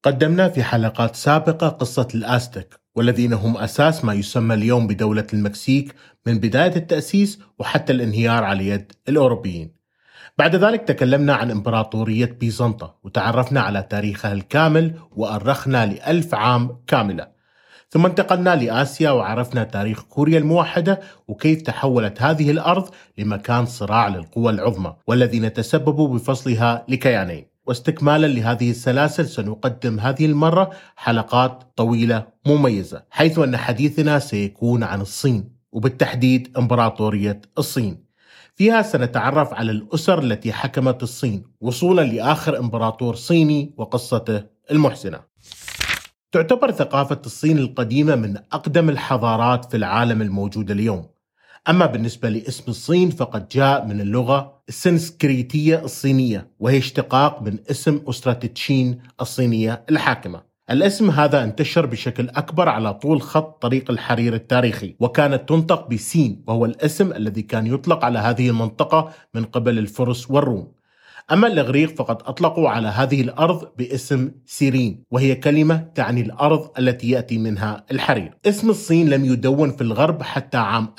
قدمنا في حلقات سابقة قصة الآزتك، والذين هم أساس ما يسمى اليوم بدولة المكسيك من بداية التأسيس وحتى الانهيار على يد الأوروبيين. بعد ذلك تكلمنا عن إمبراطورية بيزنطة وتعرفنا على تاريخها الكامل وأرخنا ل1000 عام كاملة. ثم انتقلنا لآسيا وعرفنا تاريخ كوريا الموحدة وكيف تحولت هذه الأرض لمكان صراع للقوى العظمى والذين تسببوا بفصلها لكيانين. واستكمالا لهذه السلاسل سنقدم هذه المرة حلقات طويلة مميزة، حيث أن حديثنا سيكون عن الصين وبالتحديد إمبراطورية الصين. فيها سنتعرف على الأسر التي حكمت الصين وصولا لآخر إمبراطور صيني وقصته المحزنة. تعتبر ثقافة الصين القديمة من أقدم الحضارات في العالم الموجودة اليوم. أما بالنسبة لاسم الصين فقد جاء من اللغة السنسكريتية الصينية، وهي اشتقاق من اسم أسرة تشين الصينية الحاكمة. الاسم هذا انتشر بشكل أكبر على طول خط طريق الحرير التاريخي، وكانت تنطق بسين، وهو الاسم الذي كان يطلق على هذه المنطقة من قبل الفرس والروم. أما الإغريق فقد أطلقوا على هذه الأرض باسم سيرين، وهي كلمة تعني الأرض التي يأتي منها الحرير. اسم الصين لم يدون في الغرب حتى عام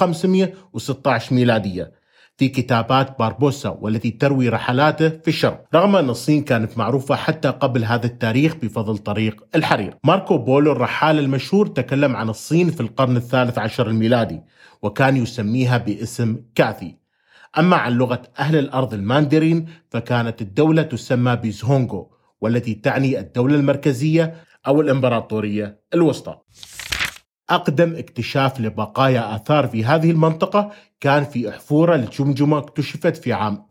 1516 ميلادية في كتابات باربوسا والتي تروي رحلاته في الشرق، رغم أن الصين كانت معروفة حتى قبل هذا التاريخ بفضل طريق الحرير. ماركو بولو الرحال المشهور تكلم عن الصين في القرن ال13 الميلادي، وكان يسميها باسم كاثي. أما عن لغة أهل الأرض الماندرين فكانت الدولة تسمى بزهونغو، والتي تعني الدولة المركزية أو الإمبراطورية الوسطى. أقدم اكتشاف لبقايا آثار في هذه المنطقة كان في أحفورة لجمجمة اكتشفت في عام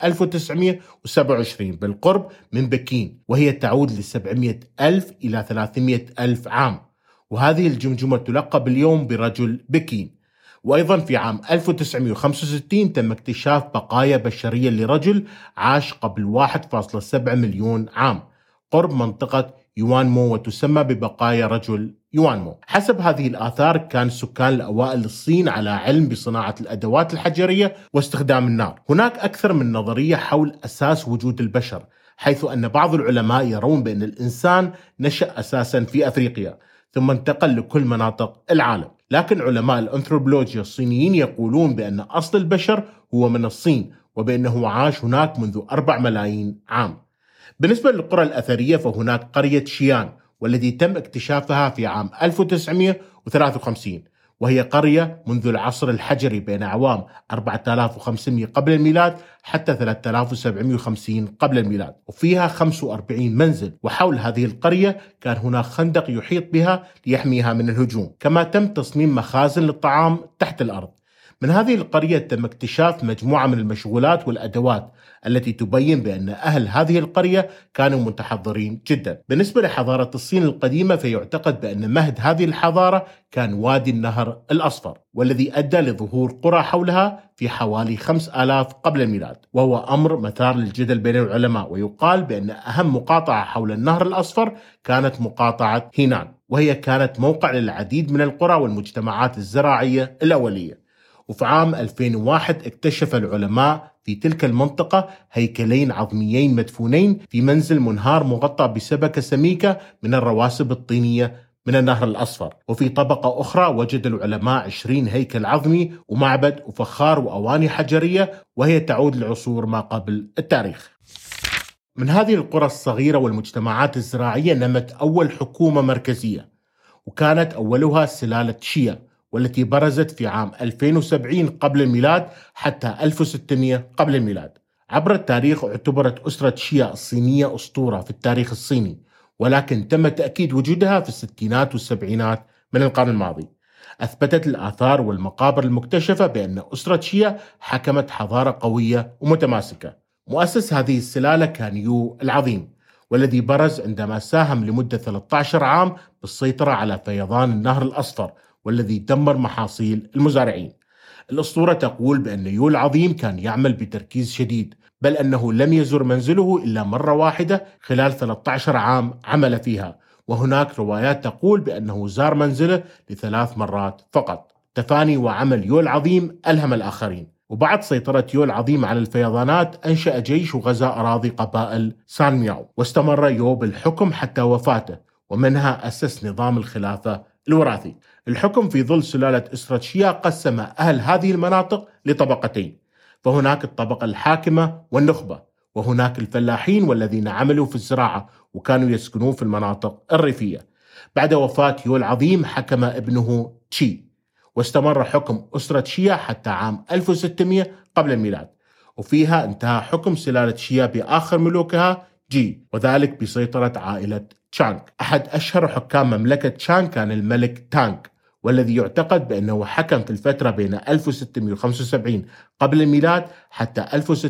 1927 بالقرب من بكين، وهي تعود ل700 ألف إلى 300 ألف عام، وهذه الجمجمة تلقب اليوم برجل بكين. وأيضا في عام 1965 تم اكتشاف بقايا بشرية لرجل عاش قبل 1.7 مليون عام قرب منطقة يوانمو، وتسمى ببقايا رجل يوانمو. حسب هذه الآثار كان السكان الأوائل للصين على علم بصناعة الأدوات الحجرية واستخدام النار. هناك أكثر من نظرية حول أساس وجود البشر، حيث أن بعض العلماء يرون بأن الإنسان نشأ أساسا في أفريقيا ثم انتقل لكل مناطق العالم، لكن علماء الأنثروبولوجيا الصينيين يقولون بأن أصل البشر هو من الصين، وبأنه عاش هناك منذ 4 ملايين عام. بالنسبة للقرى الأثرية فهناك قرية شيان، والتي تم اكتشافها في عام 1953، وهي قرية منذ العصر الحجري بين أعوام 4500 قبل الميلاد حتى 3750 قبل الميلاد، وفيها 45 منزل. وحول هذه القرية كان هناك خندق يحيط بها ليحميها من الهجوم، كما تم تصميم مخازن للطعام تحت الأرض. من هذه القرية تم اكتشاف مجموعة من المشغولات والأدوات التي تبين بأن أهل هذه القرية كانوا متحضرين جدا. بالنسبة لحضارة الصين القديمة فيعتقد بأن مهد هذه الحضارة كان وادي النهر الأصفر، والذي أدى لظهور قرى حولها في حوالي 5000 قبل الميلاد، وهو أمر مثار للجدل بين العلماء. ويقال بأن أهم مقاطعة حول النهر الأصفر كانت مقاطعة هينان، وهي كانت موقع للعديد من القرى والمجتمعات الزراعية الأولية. وفي عام 2001 اكتشف العلماء في تلك المنطقة هيكلين عظميين مدفونين في منزل منهار مغطى بسبكة سميكة من الرواسب الطينية من النهر الأصفر. وفي طبقة أخرى وجد العلماء 20 هيكل عظمي ومعبد وفخار وأواني حجرية، وهي تعود لعصور ما قبل التاريخ. من هذه القرى الصغيرة والمجتمعات الزراعية نمت أول حكومة مركزية، وكانت أولها سلالة شيا، والتي برزت في عام 2070 قبل الميلاد حتى 1600 قبل الميلاد. عبر التاريخ اعتبرت أسرة شيا الصينية أسطورة في التاريخ الصيني، ولكن تم تأكيد وجودها في الستينات والسبعينات من القرن الماضي. أثبتت الآثار والمقابر المكتشفة بأن أسرة شيا حكمت حضارة قوية ومتماسكة. مؤسس هذه السلالة كان يو العظيم، والذي برز عندما ساهم لمدة 13 عام بالسيطرة على فيضان النهر الأصفر، والذي دمر محاصيل المزارعين. الأسطورة تقول بأن يو العظيم كان يعمل بتركيز شديد، بل أنه لم يزر منزله إلا مرة واحدة خلال 13 عام عمل فيها، وهناك روايات تقول بأنه زار منزله ل3 مرات فقط. تفاني وعمل يو العظيم ألهم الآخرين، وبعد سيطرة يو العظيم على الفيضانات أنشأ جيش وغزا أراضي قبائل سان مياو، واستمر يو بالحكم حتى وفاته، ومنها أسس نظام الخلافة الوراثي. الحكم في ظل سلالة أسرة شيا قسم أهل هذه المناطق لطبقتين، فهناك الطبقة الحاكمة والنخبة، وهناك الفلاحين والذين عملوا في الزراعة وكانوا يسكنون في المناطق الريفية. بعد وفاة يو العظيم حكم ابنه تشي، واستمر حكم أسرة شيا حتى عام 1600 قبل الميلاد، وفيها انتهى حكم سلالة شيا بآخر ملوكها جي، وذلك بسيطرة عائلة تشانغ. أحد أشهر حكام مملكة تشانغ كان الملك تانغ، والذي يعتقد بأنه حكم في الفترة بين 1675 قبل الميلاد حتى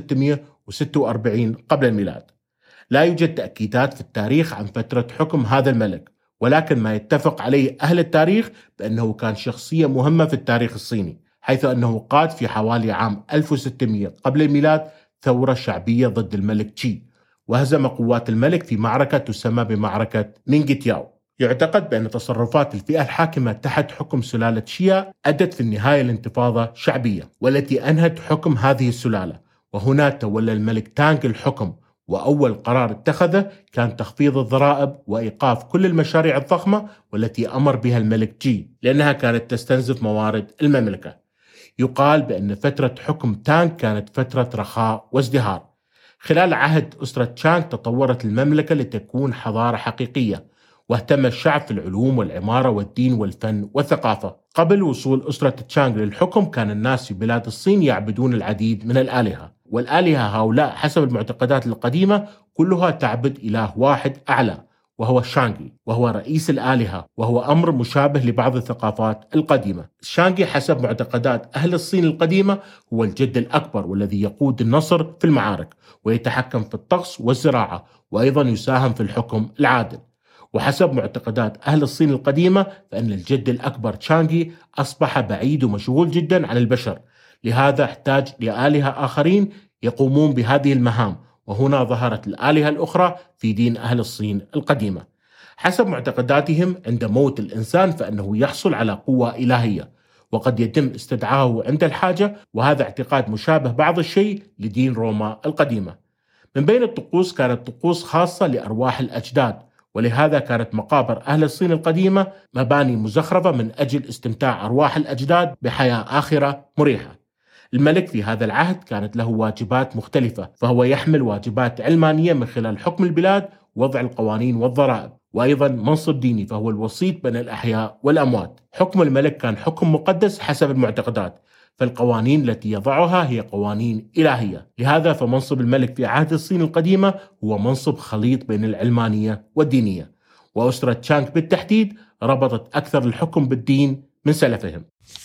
1646 قبل الميلاد. لا يوجد تأكيدات في التاريخ عن فترة حكم هذا الملك، ولكن ما يتفق عليه أهل التاريخ بأنه كان شخصية مهمة في التاريخ الصيني، حيث أنه قاد في حوالي عام 1600 قبل الميلاد ثورة شعبية ضد الملك تشي، وهزم قوات الملك في معركة تسمى بمعركة نينغتياو. يعتقد بأن تصرفات الفئة الحاكمة تحت حكم سلالة شيا أدت في النهاية لانتفاضة شعبية والتي أنهت حكم هذه السلالة، وهنا تولى الملك تانغ الحكم، وأول قرار اتخذه كان تخفيض الضرائب وإيقاف كل المشاريع الضخمة والتي أمر بها الملك جي، لأنها كانت تستنزف موارد المملكة. يقال بأن فترة حكم تانغ كانت فترة رخاء وازدهار. خلال عهد أسرة تشانغ تطورت المملكة لتكون حضارة حقيقية، واهتم الشعب في العلوم والعمارة والدين والفن والثقافة. قبل وصول أسرة تشانغ للحكم كان الناس في بلاد الصين يعبدون العديد من الآلهة، والآلهة هؤلاء حسب المعتقدات القديمة كلها تعبد إله واحد أعلى، وهو شانغي، وهو رئيس الآلهة، وهو أمر مشابه لبعض الثقافات القديمة. شانغي حسب معتقدات أهل الصين القديمة هو الجد الأكبر، والذي يقود النصر في المعارك ويتحكم في الطقس والزراعة، وأيضا يساهم في الحكم العادل. وحسب معتقدات أهل الصين القديمة فإن الجد الأكبر تشانغي أصبح بعيد ومشغول جدا عن البشر، لهذا احتاج لآلهة آخرين يقومون بهذه المهام، وهنا ظهرت الآلهة الأخرى في دين أهل الصين القديمة. حسب معتقداتهم عند موت الإنسان فإنه يحصل على قوة إلهية، وقد يتم استدعائه عند الحاجة، وهذا اعتقاد مشابه بعض الشيء لدين روما القديمة. من بين الطقوس كانت طقوس خاصة لأرواح الأجداد، ولهذا كانت مقابر أهل الصين القديمة مباني مزخرفة من أجل استمتاع أرواح الأجداد بحياة آخرة مريحة. الملك في هذا العهد كانت له واجبات مختلفة، فهو يحمل واجبات علمانية من خلال حكم البلاد ووضع القوانين والضرائب، وأيضا منصب ديني فهو الوسيط بين الأحياء والأموات. حكم الملك كان حكم مقدس حسب المعتقدات، فالقوانين التي يضعها هي قوانين إلهية، لهذا فمنصب الملك في عهد الصين القديمة هو منصب خليط بين العلمانية والدينية، وأسرة تشانغ بالتحديد ربطت أكثر الحكم بالدين من سلفهم.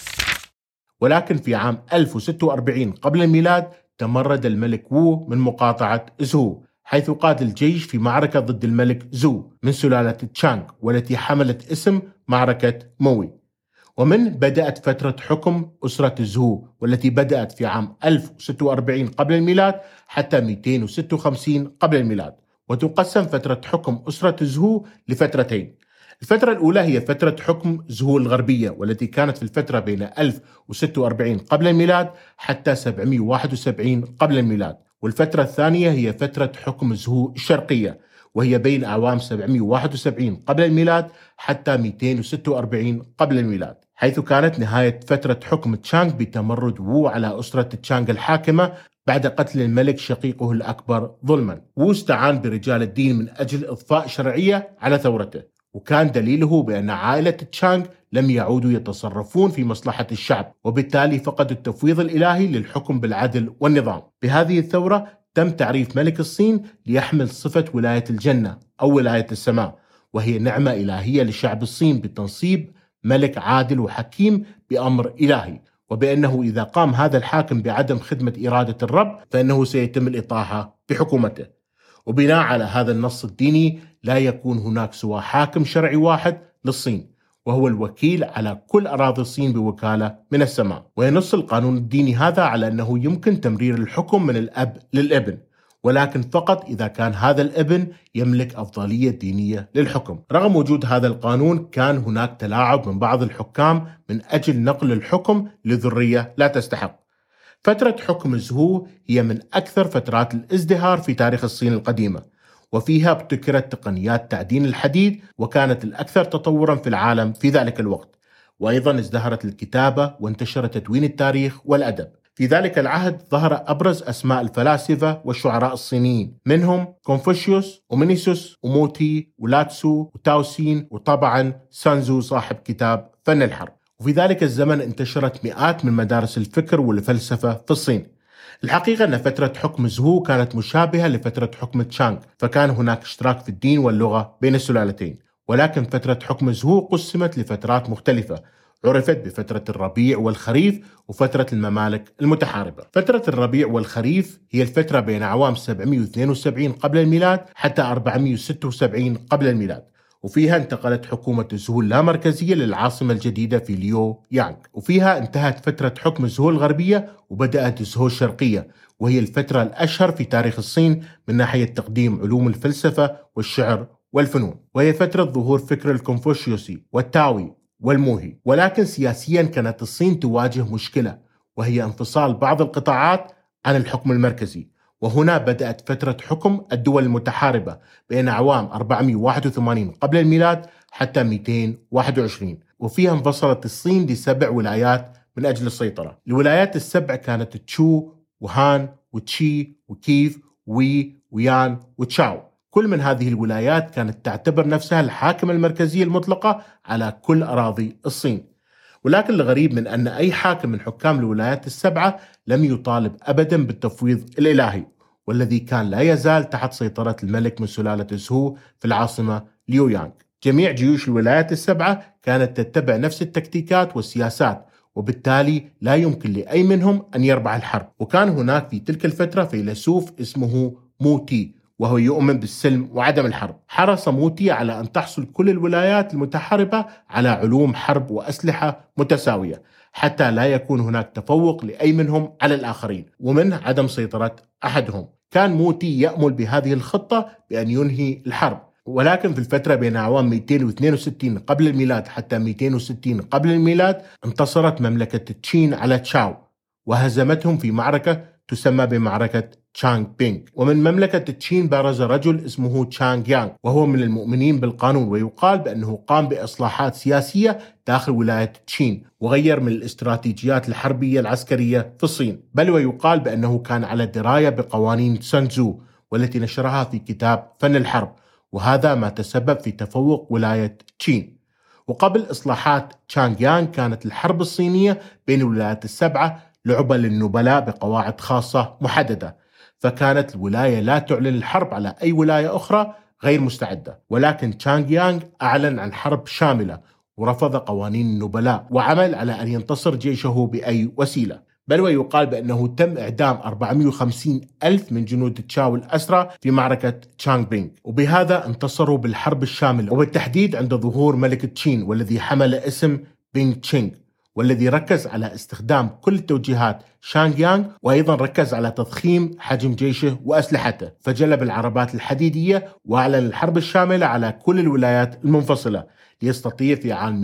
ولكن في عام 1046 قبل الميلاد تمرد الملك وو من مقاطعة زهو، حيث قاد الجيش في معركة ضد الملك زو من سلالة تشانغ، والتي حملت اسم معركة موي. ومن بدأت فترة حكم أسرة زهو، والتي بدأت في عام 1046 قبل الميلاد حتى 256 قبل الميلاد. وتقسم فترة حكم أسرة زهو لفترتين. الفترة الأولى هي فترة حكم زهو الغربية، والتي كانت في الفترة بين 1046 قبل الميلاد حتى 771 قبل الميلاد. والفترة الثانية هي فترة حكم زهو الشرقية، وهي بين أعوام 771 قبل الميلاد حتى 246 قبل الميلاد، حيث كانت نهاية فترة حكم تشانغ بتمرد وو على أسرة تشانغ الحاكمة بعد قتل الملك شقيقه الأكبر ظلما. وو استعان برجال الدين من أجل إضفاء شرعية على ثورته، وكان دليله بأن عائلة تشانغ لم يعودوا يتصرفون في مصلحة الشعب، وبالتالي فقدوا التفويض الإلهي للحكم بالعدل والنظام. بهذه الثورة تم تعريف ملك الصين ليحمل صفة ولاية الجنة أو ولاية السماء، وهي نعمة إلهية لشعب الصين بتنصيب ملك عادل وحكيم بأمر إلهي، وبأنه إذا قام هذا الحاكم بعدم خدمة إرادة الرب فإنه سيتم الإطاحة بحكومته. وبناء على هذا النص الديني لا يكون هناك سوى حاكم شرعي واحد للصين، وهو الوكيل على كل أراضي الصين بوكالة من السماء. وينص القانون الديني هذا على أنه يمكن تمرير الحكم من الأب للابن، ولكن فقط إذا كان هذا الابن يملك أفضلية دينية للحكم. رغم وجود هذا القانون كان هناك تلاعب من بعض الحكام من أجل نقل الحكم لذرية لا تستحق، فترة حكم زهو هي من أكثر فترات الازدهار في تاريخ الصين القديمة، وفيها ابتكرت تقنيات تعدين الحديد وكانت الأكثر تطورا في العالم في ذلك الوقت. وأيضا ازدهرت الكتابة وانتشر تدوين التاريخ والأدب. في ذلك العهد ظهر أبرز أسماء الفلاسفة والشعراء الصينيين، منهم كونفوشيوس ومينيسوس وموتي ولاتسو وتاوسين، وطبعا سانزو صاحب كتاب فن الحرب. وفي ذلك الزمن انتشرت مئات من مدارس الفكر والفلسفة في الصين. الحقيقة أن فترة حكم زهو كانت مشابهة لفترة حكم تشانغ، فكان هناك اشتراك في الدين واللغة بين السلالتين، ولكن فترة حكم زهو قسمت لفترات مختلفة عرفت بفترة الربيع والخريف وفترة الممالك المتحاربة. فترة الربيع والخريف هي الفترة بين أعوام 772 قبل الميلاد حتى 476 قبل الميلاد، وفيها انتقلت حكومة زهو اللامركزية للعاصمة الجديدة في ليو يانغ، وفيها انتهت فترة حكم زهو الغربية وبدأت زهو الشرقية، وهي الفترة الأشهر في تاريخ الصين من ناحية تقديم علوم الفلسفة والشعر والفنون، وهي فترة ظهور فكر الكونفوشيوسي والتاوي والموهي. ولكن سياسيا كانت الصين تواجه مشكلة، وهي انفصال بعض القطاعات عن الحكم المركزي، وهنا بدأت فترة حكم الدول المتحاربة بين أعوام 481 قبل الميلاد حتى 221، وفيها انفصلت الصين ل7 ولايات من أجل السيطرة. الولايات ال7 كانت تشو وهان وتشي وكيف ويان وتشاو. كل من هذه الولايات كانت تعتبر نفسها الحاكمة المركزية المطلقة على كل أراضي الصين. ولكن الغريب من أن أي حاكم من حكام الولايات ال7 لم يطالب أبدا بالتفويض الإلهي، والذي كان لا يزال تحت سيطرة الملك من سلالة زهو في العاصمة ليو يانغ. جميع جيوش الولايات ال7 كانت تتبع نفس التكتيكات والسياسات، وبالتالي لا يمكن لأي منهم أن يربح الحرب. وكان هناك في تلك الفترة فيلسوف اسمه موتي، وهو يؤمن بالسلم وعدم الحرب. حرص موتي على أن تحصل كل الولايات المتحاربة على علوم حرب وأسلحة متساوية، حتى لا يكون هناك تفوق لأي منهم على الآخرين ومن عدم سيطرة أحدهم. كان موتي يأمل بهذه الخطة بأن ينهي الحرب، ولكن في الفترة بين أعوام 262 قبل الميلاد حتى 260 قبل الميلاد انتصرت مملكة تشين على تشاو وهزمتهم في معركة تسمى بمعركة تشانغ بينغ. ومن مملكة تشين برز رجل اسمه تشانغ يانغ، وهو من المؤمنين بالقانون، ويقال بأنه قام بإصلاحات سياسية داخل ولاية تشين وغير من الاستراتيجيات الحربية العسكرية في الصين، بل ويقال بأنه كان على دراية بقوانين سانزو والتي نشرها في كتاب فن الحرب، وهذا ما تسبب في تفوق ولاية تشين. وقبل إصلاحات تشانغ يانغ كانت الحرب الصينية بين الولايات ال7 لعبة للنبلاء بقواعد خاصة محددة، فكانت الولاية لا تعلن الحرب على أي ولاية أخرى غير مستعدة. ولكن تشانغ يانغ أعلن عن حرب شاملة ورفض قوانين النبلاء وعمل على أن ينتصر جيشه بأي وسيلة، بل ويقال بأنه تم إعدام 450 ألف من جنود تشاو الأسرى في معركة تشانغ بينغ، وبهذا انتصروا بالحرب الشاملة، وبالتحديد عند ظهور ملك تشين والذي حمل اسم بينغ تشينغ، والذي ركز على استخدام كل توجيهات شانغ يانغ، وأيضا ركز على تضخيم حجم جيشه وأسلحته، فجلب العربات الحديدية وأعلن الحرب الشاملة على كل الولايات المنفصلة، ليستطيع في عام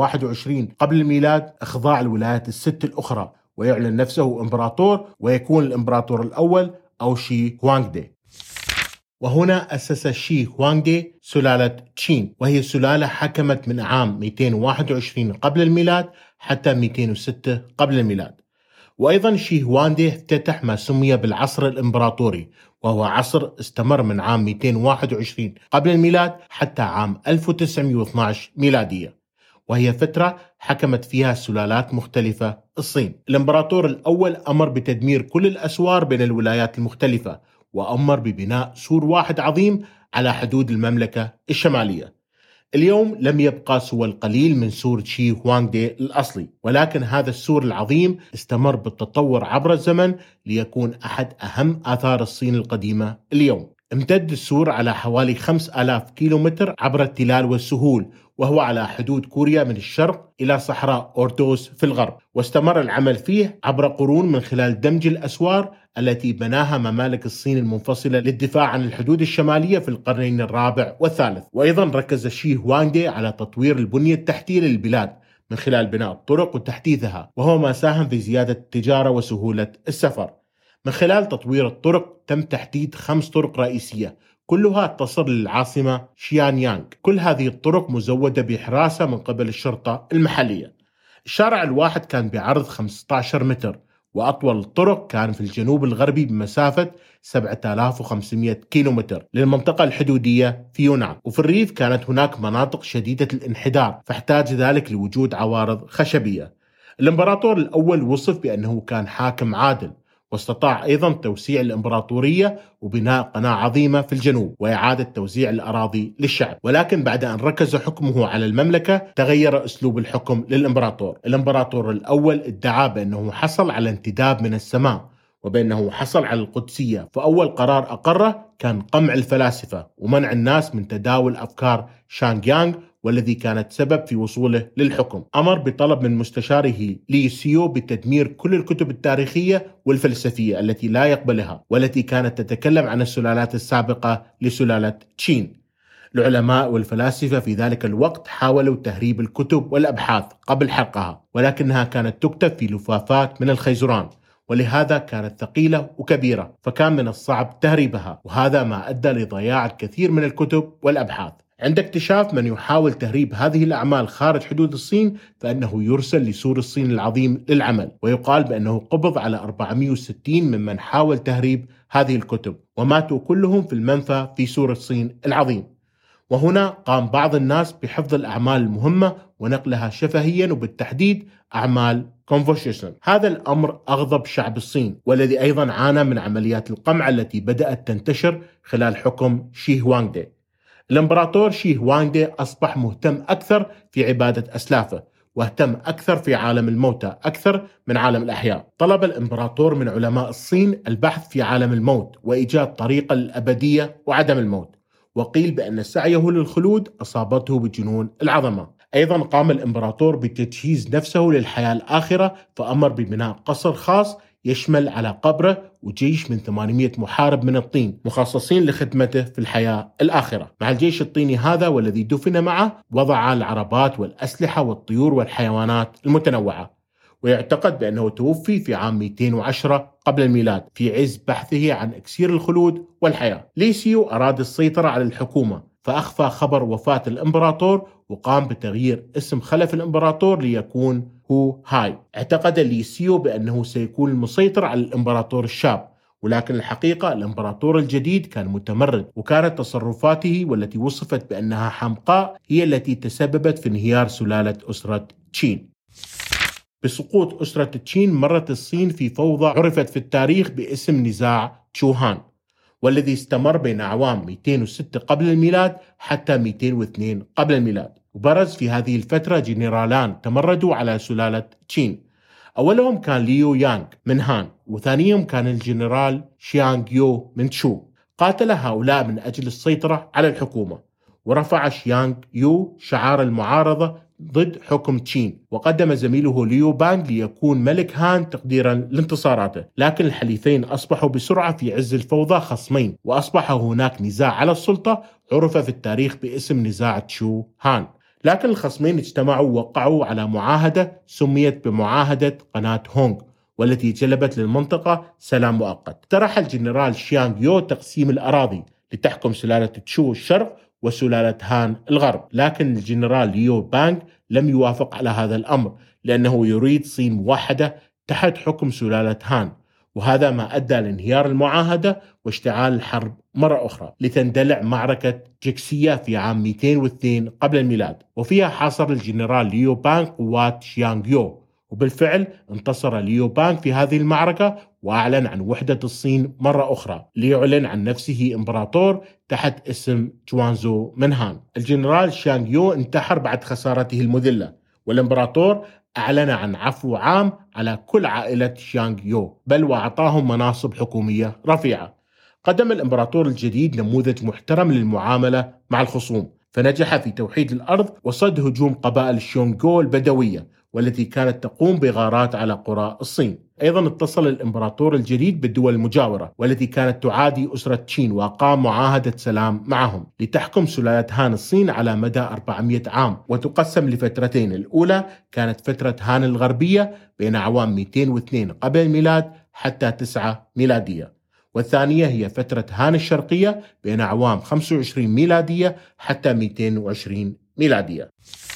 221 قبل الميلاد إخضاع الولايات ال6 الأخرى ويعلن نفسه إمبراطور، ويكون الإمبراطور الأول أو شي هوانغدي. وهنا أسس شي هوانغدي سلالة تشين، وهي سلالة حكمت من عام 221 قبل الميلاد حتى 206 قبل الميلاد. وأيضا شي هوانغدي افتتح ما سمي بالعصر الإمبراطوري، وهو عصر استمر من عام 221 قبل الميلاد حتى عام 1912 ميلادية، وهي فترة حكمت فيها سلالات مختلفة الصين. الإمبراطور الأول أمر بتدمير كل الأسوار بين الولايات المختلفة، وأمر ببناء سور واحد عظيم على حدود المملكة الشمالية. اليوم لم يبقى سوى القليل من سور شي هوانغدي الأصلي، ولكن هذا السور العظيم استمر بالتطور عبر الزمن ليكون أحد أهم آثار الصين القديمة اليوم. امتد السور على حوالي 5000 كيلومتر عبر التلال والسهول، وهو على حدود كوريا من الشرق إلى صحراء أوردوس في الغرب، واستمر العمل فيه عبر قرون من خلال دمج الأسوار التي بناها ممالك الصين المنفصلة للدفاع عن الحدود الشمالية في القرنين الرابع والثالث. وأيضا ركز شي هوانغدي على تطوير البنية التحتية للبلاد من خلال بناء الطرق وتحديثها، وهو ما ساهم في زيادة التجارة وسهولة السفر. من خلال تطوير الطرق تم تحديد 5 طرق رئيسية كلها تصل للعاصمة شيانيانغ. كل هذه الطرق مزودة بحراسة من قبل الشرطة المحلية. الشارع الواحد كان بعرض 15 متر، وأطول الطرق كان في الجنوب الغربي بمسافة 7500 كيلومتر للمنطقة الحدودية في يونان. وفي الريف كانت هناك مناطق شديدة الانحدار، فاحتاج ذلك لوجود عوارض خشبية. الإمبراطور الأول وصف بأنه كان حاكم عادل، واستطاع أيضا توسيع الإمبراطورية وبناء قناة عظيمة في الجنوب وإعادة توزيع الأراضي للشعب. ولكن بعد أن ركز حكمه على المملكة تغير أسلوب الحكم للإمبراطور. الإمبراطور الأول ادعى بأنه حصل على انتداب من السماء وبأنه حصل على القدسية، فأول قرار أقره كان قمع الفلاسفة ومنع الناس من تداول أفكار شانغ يانغ، والذي كانت سبب في وصوله للحكم. أمر بطلب من مستشاره لي سيو بتدمير كل الكتب التاريخية والفلسفية التي لا يقبلها والتي كانت تتكلم عن السلالات السابقة لسلالة تشين. العلماء والفلاسفة في ذلك الوقت حاولوا تهريب الكتب والأبحاث قبل حرقها، ولكنها كانت تكتب في لفافات من الخيزران، ولهذا كانت ثقيلة وكبيرة، فكان من الصعب تهريبها، وهذا ما أدى لضياع الكثير من الكتب والأبحاث. عند اكتشاف من يحاول تهريب هذه الأعمال خارج حدود الصين، فإنه يرسل لسور الصين العظيم للعمل، ويقال بأنه قبض على 460 ممن حاول تهريب هذه الكتب، وماتوا كلهم في المنفى في سور الصين العظيم. وهنا قام بعض الناس بحفظ الأعمال المهمة ونقلها شفهيا، وبالتحديد أعمال كونفوشيوس. هذا الأمر أغضب شعب الصين، والذي أيضا عانى من عمليات القمع التي بدأت تنتشر خلال حكم شي هوانغدي. الإمبراطور شي هوانغدي أصبح مهتم أكثر في عبادة أسلافه، واهتم أكثر في عالم الموتى أكثر من عالم الأحياء. طلب الإمبراطور من علماء الصين البحث في عالم الموت وإيجاد طريقة للأبدية وعدم الموت، وقيل بأن سعيه للخلود أصابته بجنون العظمة. أيضا قام الإمبراطور بتجهيز نفسه للحياة الآخرة، فأمر ببناء قصر خاص يشمل على قبره وجيش من 800 محارب من الطين مخصصين لخدمته في الحياة الآخرة. مع الجيش الطيني هذا والذي دفن معه وضع العربات والأسلحة والطيور والحيوانات المتنوعة. ويعتقد بأنه توفي في عام 210 قبل الميلاد في عز بحثه عن إكسير الخلود والحياة. لي سيو أراد السيطرة على الحكومة، فأخفى خبر وفاة الإمبراطور وقام بتغيير اسم خلف الإمبراطور ليكون هو هاي. اعتقد لي سيو بأنه سيكون المسيطر على الإمبراطور الشاب، ولكن الحقيقة الإمبراطور الجديد كان متمرد، وكانت تصرفاته والتي وصفت بأنها حمقاء هي التي تسببت في انهيار سلالة أسرة تشين. بسقوط أسرة تشين مرت الصين في فوضى عرفت في التاريخ باسم نزاع تشوهان، والذي استمر بين أعوام 206 قبل الميلاد حتى 202 قبل الميلاد. وبرز في هذه الفترة جنرالان تمردوا على سلالة تشين. أولهم كان ليو يانغ من هان، وثانيهم كان الجنرال شيانغ يو من تشو. قاتل هؤلاء من أجل السيطرة على الحكومة، ورفع شيانغ يو شعار المعارضة ضد حكم تشين، وقدم زميله ليو بانغ ليكون ملك هان تقديرا لانتصاراته. لكن الحليفين أصبحوا بسرعة في عز الفوضى خصمين، وأصبح هناك نزاع على السلطة عرف في التاريخ باسم نزاع تشو هان. لكن الخصمين اجتمعوا ووقعوا على معاهدة سميت بمعاهدة قناة هونغ، والتي جلبت للمنطقة سلام مؤقت. اقترح الجنرال شيانغ يو تقسيم الأراضي لتحكم سلالة تشو الشرق وسلالة هان الغرب، لكن الجنرال ليو بانغ لم يوافق على هذا الأمر، لأنه يريد صين موحدة تحت حكم سلالة هان، وهذا ما أدى لانهيار المعاهدة واشتعال الحرب مرة أخرى، لتندلع معركة جكسية في عام 202 قبل الميلاد، وفيها حاصر الجنرال ليو بانغ قوات شيانغ يو. وبالفعل انتصر ليو بانغ في هذه المعركة، وأعلن عن وحدة الصين مرة أخرى، ليعلن عن نفسه إمبراطور تحت اسم جوانزو من هان. الجنرال شيانغ يو انتحر بعد خسارته المذلة، والإمبراطور أعلن عن عفو عام على كل عائلة شيانغ يو، بل وأعطاهم مناصب حكومية رفيعة. قدم الإمبراطور الجديد نموذج محترم للمعاملة مع الخصوم، فنجح في توحيد الأرض وصد هجوم قبائل الشونغو البدوية، والتي كانت تقوم بغارات على قرى الصين. أيضا اتصل الإمبراطور الجديد بالدول المجاورة والتي كانت تعادي أسرة تشين، وقام معاهدة سلام معهم لتحكم سلالة هان الصين على مدى 400 عام، وتقسم لفترتين. الأولى كانت فترة هان الغربية بين أعوام 202 قبل الميلاد حتى 9 ميلادية، والثانية هي فترة هان الشرقية بين أعوام 25 ميلادية حتى 220 ميلادية.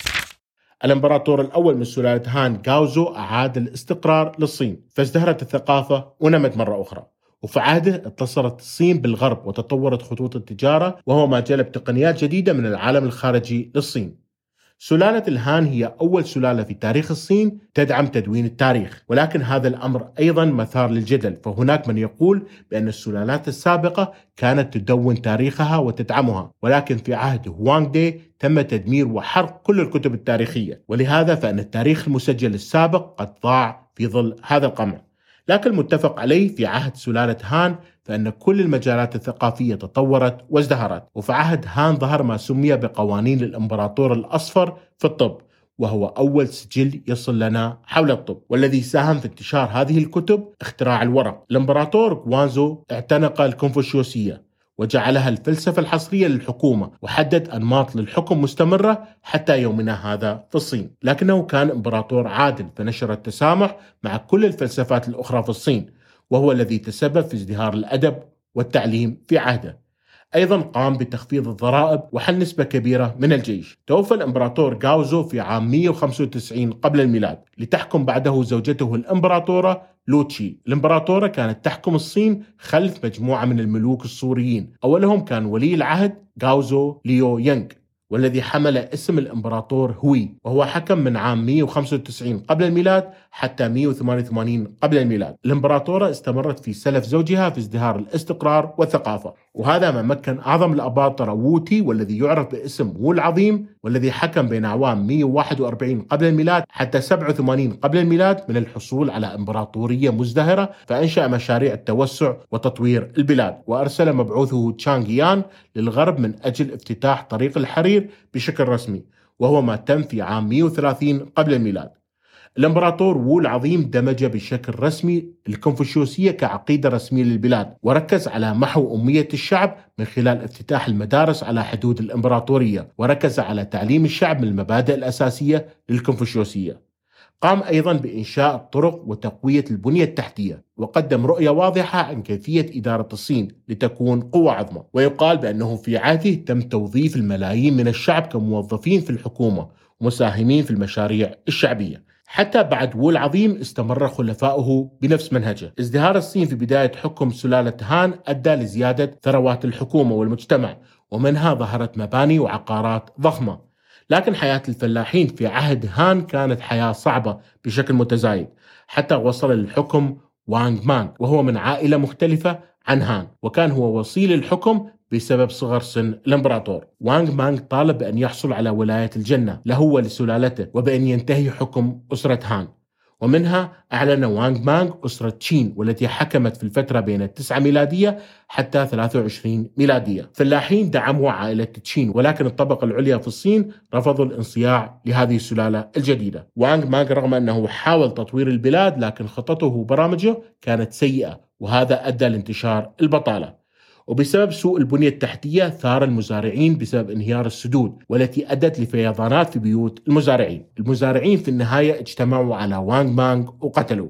الإمبراطور الأول من سلالة هان غاوزو أعاد الاستقرار للصين، فازدهرت الثقافة ونمت مرة أخرى، وفي عهده اتصلت الصين بالغرب وتطورت خطوط التجارة، وهو ما جلب تقنيات جديدة من العالم الخارجي للصين. سلالة الهان هي أول سلالة في تاريخ الصين تدعم تدوين التاريخ، ولكن هذا الأمر أيضا مثار للجدل، فهناك من يقول بأن السلالات السابقة كانت تدون تاريخها وتدعمها، ولكن في عهد هوانغ دي تم تدمير وحرق كل الكتب التاريخية، ولهذا فإن التاريخ المسجل السابق قد ضاع في ظل هذا القمع. لكن المتفق عليه في عهد سلالة هان فإن كل المجالات الثقافية تطورت وازدهرت، وفي عهد هان ظهر ما سمي بقوانين الإمبراطور الأصفر في الطب، وهو أول سجل يصل لنا حول الطب، والذي ساهم في انتشار هذه الكتب اختراع الورق. الإمبراطور غوانزو اعتنق الكونفوشيوسية وجعلها الفلسفة الحصرية للحكومة، وحدد أنماط للحكم مستمرة حتى يومنا هذا في الصين. لكنه كان إمبراطور عادل، فنشر التسامح مع كل الفلسفات الأخرى في الصين، وهو الذي تسبب في ازدهار الأدب والتعليم في عهده. أيضا قام بتخفيض الضرائب وحل نسبة كبيرة من الجيش. توفى الإمبراطور غاوزو في عام 195 قبل الميلاد، لتحكم بعده زوجته الإمبراطورة لوتشي. الإمبراطورة كانت تحكم الصين خلف مجموعة من الملوك السوريين، أولهم كان ولي العهد غاوزو ليو ينغ، والذي حمل اسم الإمبراطور هوي، وهو حكم من عام 195 قبل الميلاد حتى 188 قبل الميلاد. الإمبراطورة استمرت في سلف زوجها في ازدهار الاستقرار والثقافة، وهذا ما مكن أعظم الأباطرة ووتي، والذي يعرف باسم وو العظيم، والذي حكم بين أعوام 141 قبل الميلاد حتى 87 قبل الميلاد، من الحصول على إمبراطورية مزدهرة، فأنشأ مشاريع التوسع وتطوير البلاد، وأرسل مبعوثه تشانغيان للغرب من أجل افتتاح طريق الحرير بشكل رسمي، وهو ما تم في عام 130 قبل الميلاد. الإمبراطور وو العظيم دمج بشكل رسمي الكونفوشيوسية كعقيدة رسمية للبلاد، وركز على محو أمية الشعب من خلال افتتاح المدارس على حدود الإمبراطورية، وركز على تعليم الشعب من المبادئ الأساسية للكونفوشيوسية. قام أيضا بإنشاء الطرق وتقوية البنية التحتية، وقدم رؤية واضحة عن كيفية إدارة الصين لتكون قوة عظمى. ويقال بأنه في عهده تم توظيف الملايين من الشعب كموظفين في الحكومة ومساهمين في المشاريع الشعبية. حتى بعد وو العظيم استمر خلفائه بنفس منهجه. ازدهار الصين في بداية حكم سلالة هان أدى لزيادة ثروات الحكومة والمجتمع، ومنها ظهرت مباني وعقارات ضخمة. لكن حياة الفلاحين في عهد هان كانت حياة صعبة بشكل متزايد، حتى وصل للحكم وانغ مانغ، وهو من عائلة مختلفة عن هان، وكان هو وصيل الحكم بسبب صغر سن الإمبراطور. وانغ مانغ طالب بأن يحصل على ولاية الجنة له ولسلالته، وبأن ينتهي حكم أسرة هان، ومنها أعلن وانغ مانغ أسرة تشين، والتي حكمت في الفترة بين 9 ميلادية حتى 23 ميلادية. فلاحين دعموا عائلة تشين، ولكن الطبقة العليا في الصين رفضوا الانصياع لهذه السلالة الجديدة. وانغ مانغ رغم أنه حاول تطوير البلاد، لكن خططه وبرامجه كانت سيئة، وهذا أدى لانتشار البطالة. وبسبب سوء البنية التحتية ثار المزارعين بسبب انهيار السدود، والتي أدت لفيضانات في بيوت المزارعين. المزارعين في النهاية اجتمعوا على وانغ مانغ وقتلوه.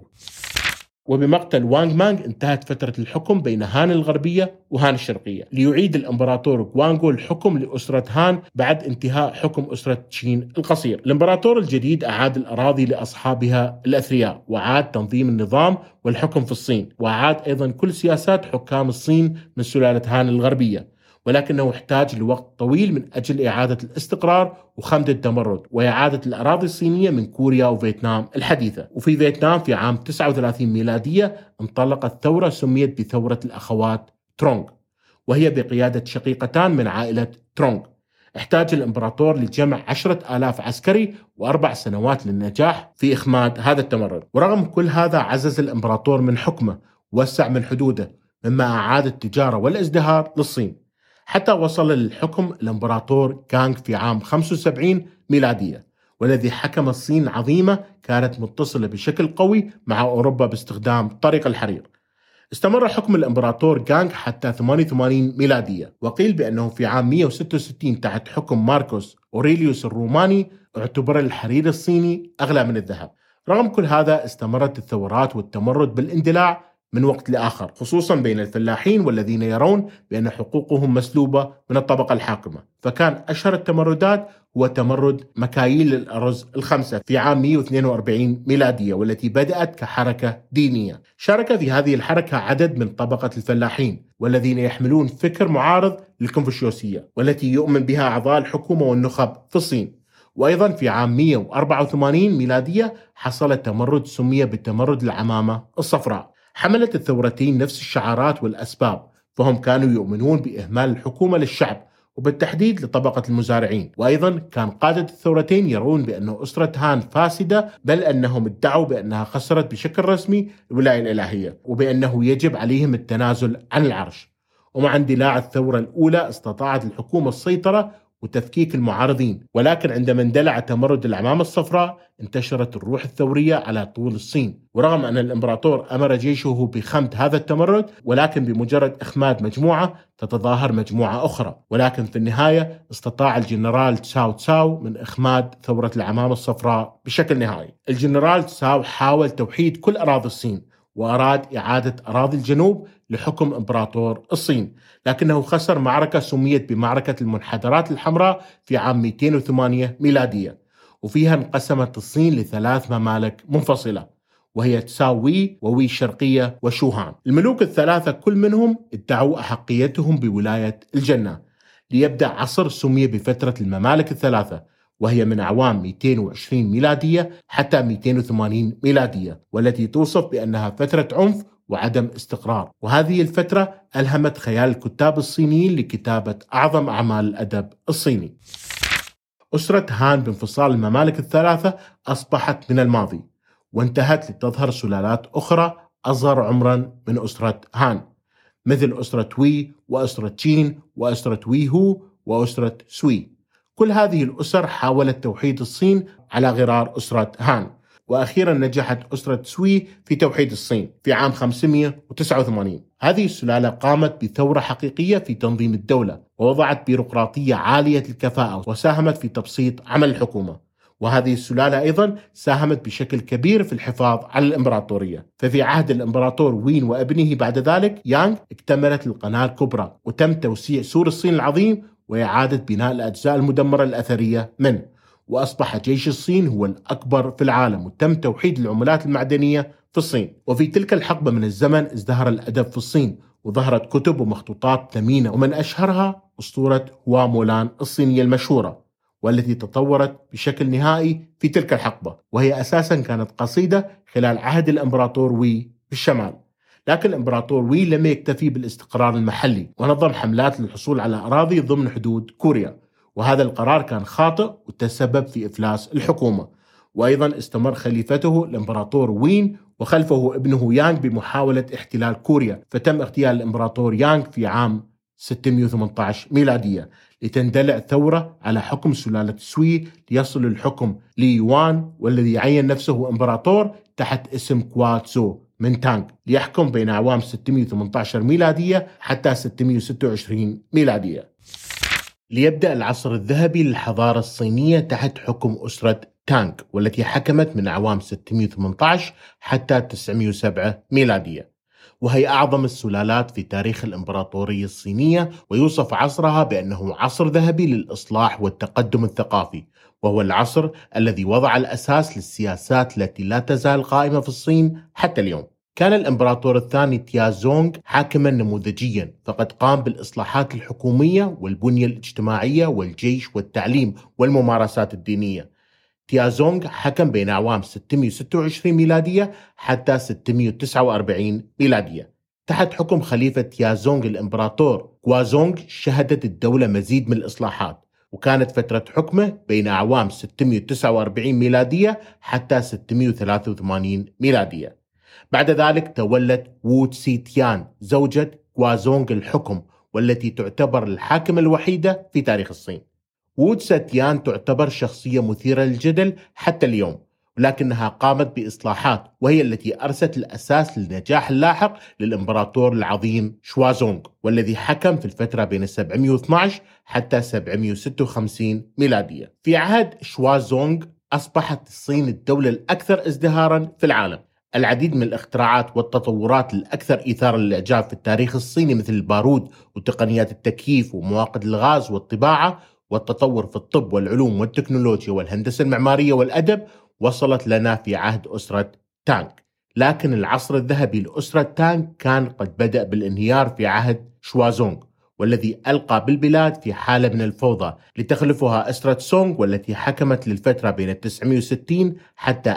وبمقتل وانغ مانغ انتهت فترة الحكم بين هان الغربية وهان الشرقية، ليعيد الإمبراطور غوانغو الحكم لأسرة هان بعد انتهاء حكم أسرة تشين القصير. الإمبراطور الجديد أعاد الأراضي لأصحابها الأثرياء، وعاد تنظيم النظام والحكم في الصين، وعاد أيضا كل سياسات حكام الصين من سلالة هان الغربية، ولكنه احتاج لوقت طويل من أجل إعادة الاستقرار وخمد التمرد وإعادة الأراضي الصينية من كوريا وفيتنام الحديثة. وفي فيتنام في عام 39 ميلادية انطلقت ثورة سميت بثورة الأخوات ترونغ، وهي بقيادة شقيقتان من عائلة ترونغ. احتاج الإمبراطور لجمع 10,000 عسكري و4 سنوات للنجاح في إخماد هذا التمرد. ورغم كل هذا عزز الإمبراطور من حكمه، وسع من حدوده، مما أعاد التجارة والازدهار للصين، حتى وصل للحكم الإمبراطور كانغ في عام 75 ميلادية، والذي حكم الصين عظيمة كانت متصلة بشكل قوي مع أوروبا باستخدام طريق الحرير. استمر حكم الإمبراطور غانغ حتى 88 ميلادية، وقيل بأنه في عام 166 تحت حكم ماركوس أوريليوس الروماني اعتبر الحرير الصيني أغلى من الذهب. رغم كل هذا استمرت الثورات والتمرد بالاندلاع من وقت لآخر، خصوصا بين الفلاحين والذين يرون بأن حقوقهم مسلوبة من الطبقة الحاكمة. فكان أشهر التمردات هو تمرد مكاييل الأرز الخمسة في عام 142 ميلادية، والتي بدأت كحركة دينية. شارك في هذه الحركة عدد من طبقة الفلاحين والذين يحملون فكر معارض للكونفوشيوسية، والتي يؤمن بها أعضاء الحكومة والنخب في الصين. وأيضا في عام 184 ميلادية حصل تمرد سمي بالتمرد العمامة الصفراء. حملت الثورتين نفس الشعارات والأسباب، فهم كانوا يؤمنون بإهمال الحكومة للشعب وبالتحديد لطبقة المزارعين. وأيضا كان قادة الثورتين يرون بأن أسرة هان فاسدة، بل أنهم ادعوا بأنها خسرت بشكل رسمي الولاية الإلهية وبأنه يجب عليهم التنازل عن العرش. ومع اندلاع الثورة الأولى استطاعت الحكومة السيطرة وتفكيك المعارضين، ولكن عندما اندلع تمرد العمامة الصفراء انتشرت الروح الثورية على طول الصين. ورغم أن الإمبراطور أمر جيشه بخمد هذا التمرد، ولكن بمجرد إخماد مجموعة تتظاهر مجموعة أخرى. ولكن في النهاية استطاع الجنرال تساو تساو من إخماد ثورة العمامة الصفراء بشكل نهائي. الجنرال تساو حاول توحيد كل أراضي الصين وأراد إعادة أراضي الجنوب لحكم إمبراطور الصين، لكنه خسر معركة سميت بمعركة المنحدرات الحمراء في عام 208 ميلادية، وفيها انقسمت الصين لثلاث ممالك منفصلة، وهي تساو وي ووي الشرقية وشوهان. الملوك الثلاثة كل منهم ادعوا أحقيتهم بولاية الجنة، ليبدأ عصر سمي بفترة الممالك الثلاثة، وهي من أعوام 220 ميلادية حتى 280 ميلادية، والتي توصف بأنها فترة عنف وعدم استقرار. وهذه الفترة ألهمت خيال الكتاب الصينيين لكتابة أعظم أعمال الأدب الصيني. أسرة هان بانفصال الممالك الثلاثة أصبحت من الماضي، وانتهت لتظهر سلالات أخرى أصغر عمرا من أسرة هان، مثل أسرة وي وأسرة تشين وأسرة وي هو وأسرة سوي. كل هذه الأسر حاولت توحيد الصين على غرار أسرة هان، وأخيرا نجحت أسرة سوي في توحيد الصين في عام 589. هذه السلالة قامت بثورة حقيقية في تنظيم الدولة، ووضعت بيروقراطية عالية الكفاءة، وساهمت في تبسيط عمل الحكومة. وهذه السلالة أيضا ساهمت بشكل كبير في الحفاظ على الإمبراطورية. ففي عهد الإمبراطور وين وابنه بعد ذلك يانغ اكتملت القناة الكبرى، وتم توسيع سور الصين العظيم وإعادة بناء الأجزاء المدمرة الأثرية منه، وأصبح جيش الصين هو الأكبر في العالم، وتم توحيد العملات المعدنية في الصين. وفي تلك الحقبة من الزمن ازدهر الأدب في الصين، وظهرت كتب ومخطوطات ثمينة، ومن أشهرها أسطورة هوا مولان الصينية المشهورة، والتي تطورت بشكل نهائي في تلك الحقبة، وهي أساسا كانت قصيدة خلال عهد الإمبراطور وي في الشمال. لكن الإمبراطور وي لم يكتفي بالاستقرار المحلي، ونظم حملات للحصول على أراضي ضمن حدود كوريا، وهذا القرار كان خاطئ وتسبب في إفلاس الحكومة. وأيضا استمر خليفته الإمبراطور وين وخلفه ابنه يانغ بمحاولة احتلال كوريا، فتم اغتيال الإمبراطور يانغ في عام 618 ميلادية، لتندلع ثورة على حكم سلالة سوي ليصل الحكم لي يوان، والذي عين نفسه إمبراطور تحت اسم كواتسو من تانغ، ليحكم بين أعوام 618 ميلادية حتى 626 ميلادية. ليبدأ العصر الذهبي للحضارة الصينية تحت حكم أسرة تانغ، والتي حكمت من أعوام 618 حتى 907 ميلادية، وهي أعظم السلالات في تاريخ الإمبراطورية الصينية، ويوصف عصرها بأنه عصر ذهبي للإصلاح والتقدم الثقافي، وهو العصر الذي وضع الأساس للسياسات التي لا تزال قائمة في الصين حتى اليوم. كان الإمبراطور الثاني تيازونغ حاكما نموذجيا، فقد قام بالإصلاحات الحكومية والبنية الاجتماعية والجيش والتعليم والممارسات الدينية. تيازونغ حكم بين أعوام 626 ميلادية حتى 649 ميلادية. تحت حكم خليفة تيازونغ الإمبراطور كوازونغ شهدت الدولة مزيد من الإصلاحات، وكانت فترة حكمه بين أعوام 649 ميلادية حتى 683 ميلادية. بعد ذلك تولت وو تسي تيان زوجة كوازونغ الحكم، والتي تعتبر الحاكمة الوحيدة في تاريخ الصين. وو تساتيان تعتبر شخصية مثيرة للجدل حتى اليوم، ولكنها قامت بإصلاحات وهي التي أرست الأساس للنجاح اللاحق للإمبراطور العظيم شوازونغ، والذي حكم في الفترة بين 712 حتى 756 ميلادية. في عهد شوازونغ أصبحت الصين الدولة الأكثر ازدهارا في العالم. العديد من الاختراعات والتطورات الأكثر إثارة للإعجاب في التاريخ الصيني مثل البارود وتقنيات التكييف ومواقد الغاز والطباعة والتطور في الطب والعلوم والتكنولوجيا والهندسة المعمارية والأدب وصلت لنا في عهد أسرة تانغ. لكن العصر الذهبي لأسرة تانغ كان قد بدأ بالانهيار في عهد شوازونغ، والذي ألقى بالبلاد في حالة من الفوضى لتخلفها أسرة سونغ، والتي حكمت للفترة بين 960 حتى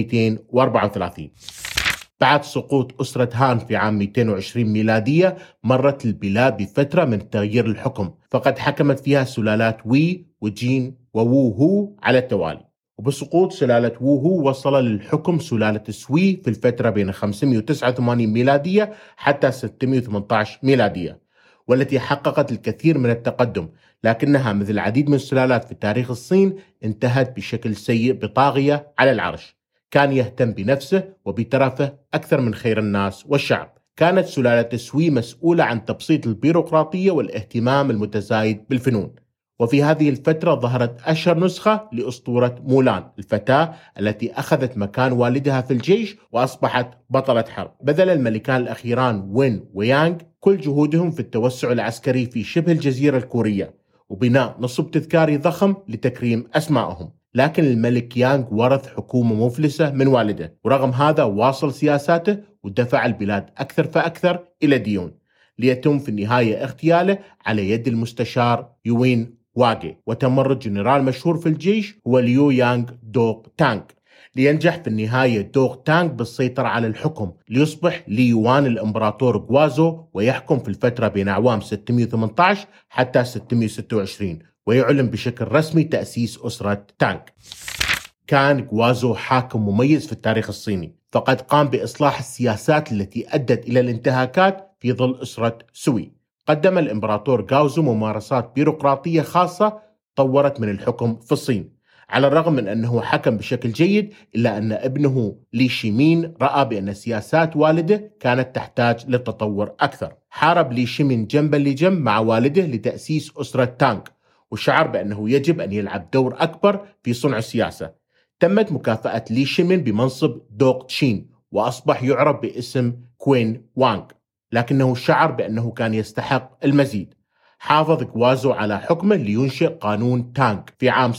1234. بعد سقوط أسرة هان في عام 220 ميلادية مرت البلاد بفترة من تغيير الحكم، فقد حكمت فيها سلالات وي وجين ووو هو على التوالي. وبسقوط سلالة وو هو وصل للحكم سلالة سوي في الفترة بين 589 ميلادية حتى 618 ميلادية، والتي حققت الكثير من التقدم، لكنها مثل العديد من السلالات في تاريخ الصين انتهت بشكل سيء بطاغية على العرش. كان يهتم بنفسه وبترفه أكثر من خير الناس والشعب. كانت سلالة سوي مسؤولة عن تبسيط البيروقراطية والاهتمام المتزايد بالفنون. وفي هذه الفترة ظهرت أشهر نسخة لأسطورة مولان، الفتاة التي أخذت مكان والدها في الجيش وأصبحت بطلة حرب. بذل الملكان الأخيران وين ويانغ كل جهودهم في التوسع العسكري في شبه الجزيرة الكورية وبناء نصب تذكاري ضخم لتكريم أسمائهم، لكن الملك يانغ ورث حكومة مفلسة من والده، ورغم هذا واصل سياساته ودفع البلاد أكثر فأكثر إلى ديون، ليتم في النهاية اغتياله على يد المستشار يوين واغي وتمرد جنرال مشهور في الجيش هو ليو يانغ دوغ تانغ. لينجح في النهاية دوغ تانغ بالسيطرة على الحكم ليصبح لي يوان الإمبراطور غوازو، ويحكم في الفترة بين أعوام 618 حتى 626، ويعلن بشكل رسمي تأسيس أسرة تانغ. كان غوازو حاكم مميز في التاريخ الصيني، فقد قام بإصلاح السياسات التي أدت إلى الانتهاكات في ظل أسرة سوي. قدم الإمبراطور غاوزو ممارسات بيروقراطية خاصة طورت من الحكم في الصين. على الرغم من أنه حكم بشكل جيد، إلا أن ابنه لي شيمين رأى بأن سياسات والده كانت تحتاج للتطور أكثر. حارب لي شيمين جنبا لجنب مع والده لتأسيس أسرة تانغ، وشعر بأنه يجب أن يلعب دور أكبر في صنع السياسة. تمت مكافأة لي شيمين بمنصب دوغ تشين، وأصبح يعرف باسم كوين وانغ، لكنه شعر بأنه كان يستحق المزيد. حافظ غوازو على حكمه لينشئ قانون تانغ في عام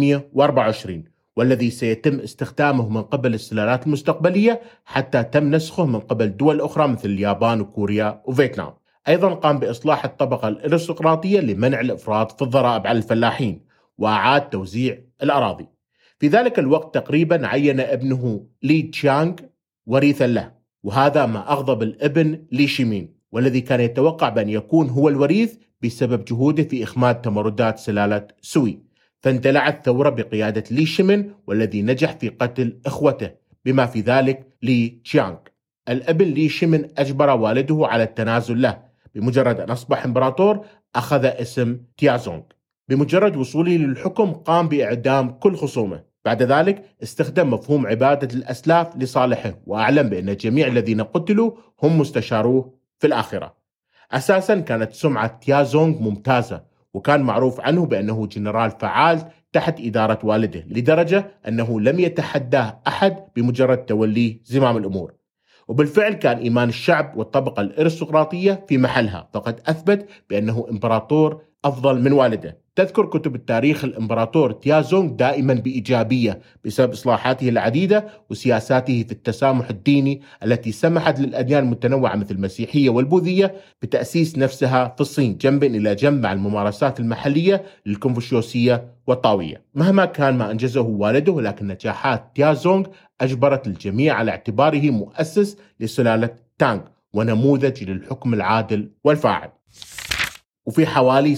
624، والذي سيتم استخدامه من قبل السلالات المستقبلية، حتى تم نسخه من قبل دول أخرى مثل اليابان وكوريا وفيتنام. أيضا قام بإصلاح الطبقة الأرستقراطية لمنع الإفراط في الضرائب على الفلاحين، وأعاد توزيع الأراضي. في ذلك الوقت تقريبا عين ابنه لي تشانغ وريثا له، وهذا ما أغضب الابن لي شيمين، والذي كان يتوقع بأن يكون هو الوريث بسبب جهوده في إخماد تمردات سلالة سوي. فاندلعت ثورة بقيادة لي شيمين، والذي نجح في قتل إخوته بما في ذلك لي تشانغ. الابن لي شيمين أجبر والده على التنازل له. بمجرد أن أصبح إمبراطور أخذ اسم تيازونغ. بمجرد وصوله للحكم قام بإعدام كل خصومه. بعد ذلك استخدم مفهوم عبادة الأسلاف لصالحه، وأعلن بأن جميع الذين قتلوا هم مستشاروه في الآخرة. أساسا كانت سمعة تيازونغ ممتازة، وكان معروف عنه بأنه جنرال فعال تحت إدارة والده، لدرجة أنه لم يتحداه أحد بمجرد توليه زمام الأمور. وبالفعل كان إيمان الشعب والطبقة الأرستقراطية في محلها، فقد أثبت بأنه إمبراطور أفضل من والده. تذكر كتب التاريخ الإمبراطور تيازونغ دائما بإيجابية بسبب إصلاحاته العديدة وسياساته في التسامح الديني التي سمحت للأديان المتنوعة مثل المسيحية والبوذية بتأسيس نفسها في الصين جنبا إلى جنب مع الممارسات المحلية للكونفوشيوسية والطاوية. مهما كان ما أنجزه والده، لكن نجاحات تيازونغ أجبرت الجميع على اعتباره مؤسس لسلالة تانغ ونموذج للحكم العادل والفاعل. وفي حوالي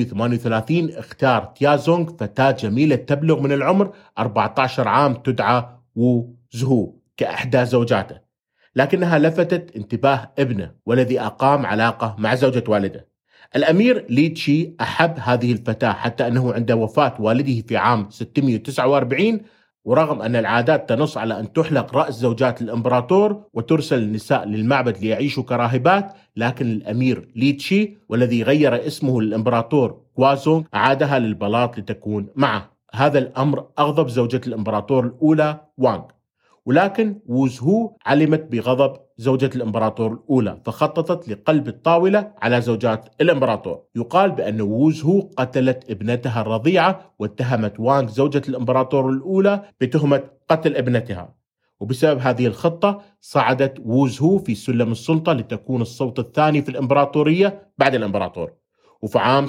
638 اختار تيازونغ فتاة جميلة تبلغ من العمر 14 عام تدعى وو زهو كإحدى زوجاته، لكنها لفتت انتباه ابنه والذي أقام علاقة مع زوجة والده. الأمير لي تشي أحب هذه الفتاة حتى أنه عند وفاة والده في عام 649، ورغم أن العادات تنص على أن تحلق رأس زوجات الإمبراطور وترسل النساء للمعبد ليعيشوا كراهبات، لكن الأمير لي تشي والذي غير اسمه للإمبراطور كوازونغ أعادها للبلاط لتكون معه. هذا الأمر أغضب زوجة الإمبراطور الأولى وانغ، ولكن ووزهو علمت بغضب زوجة الإمبراطور الأولى فخططت لقلب الطاولة على زوجات الإمبراطور. يقال بأن ووزهو قتلت ابنتها الرضيعة، واتهمت وانغ زوجة الإمبراطور الأولى بتهمة قتل ابنتها، وبسبب هذه الخطة صعدت ووزهو في سلم السلطة لتكون الصوت الثاني في الإمبراطورية بعد الإمبراطور. وفي عام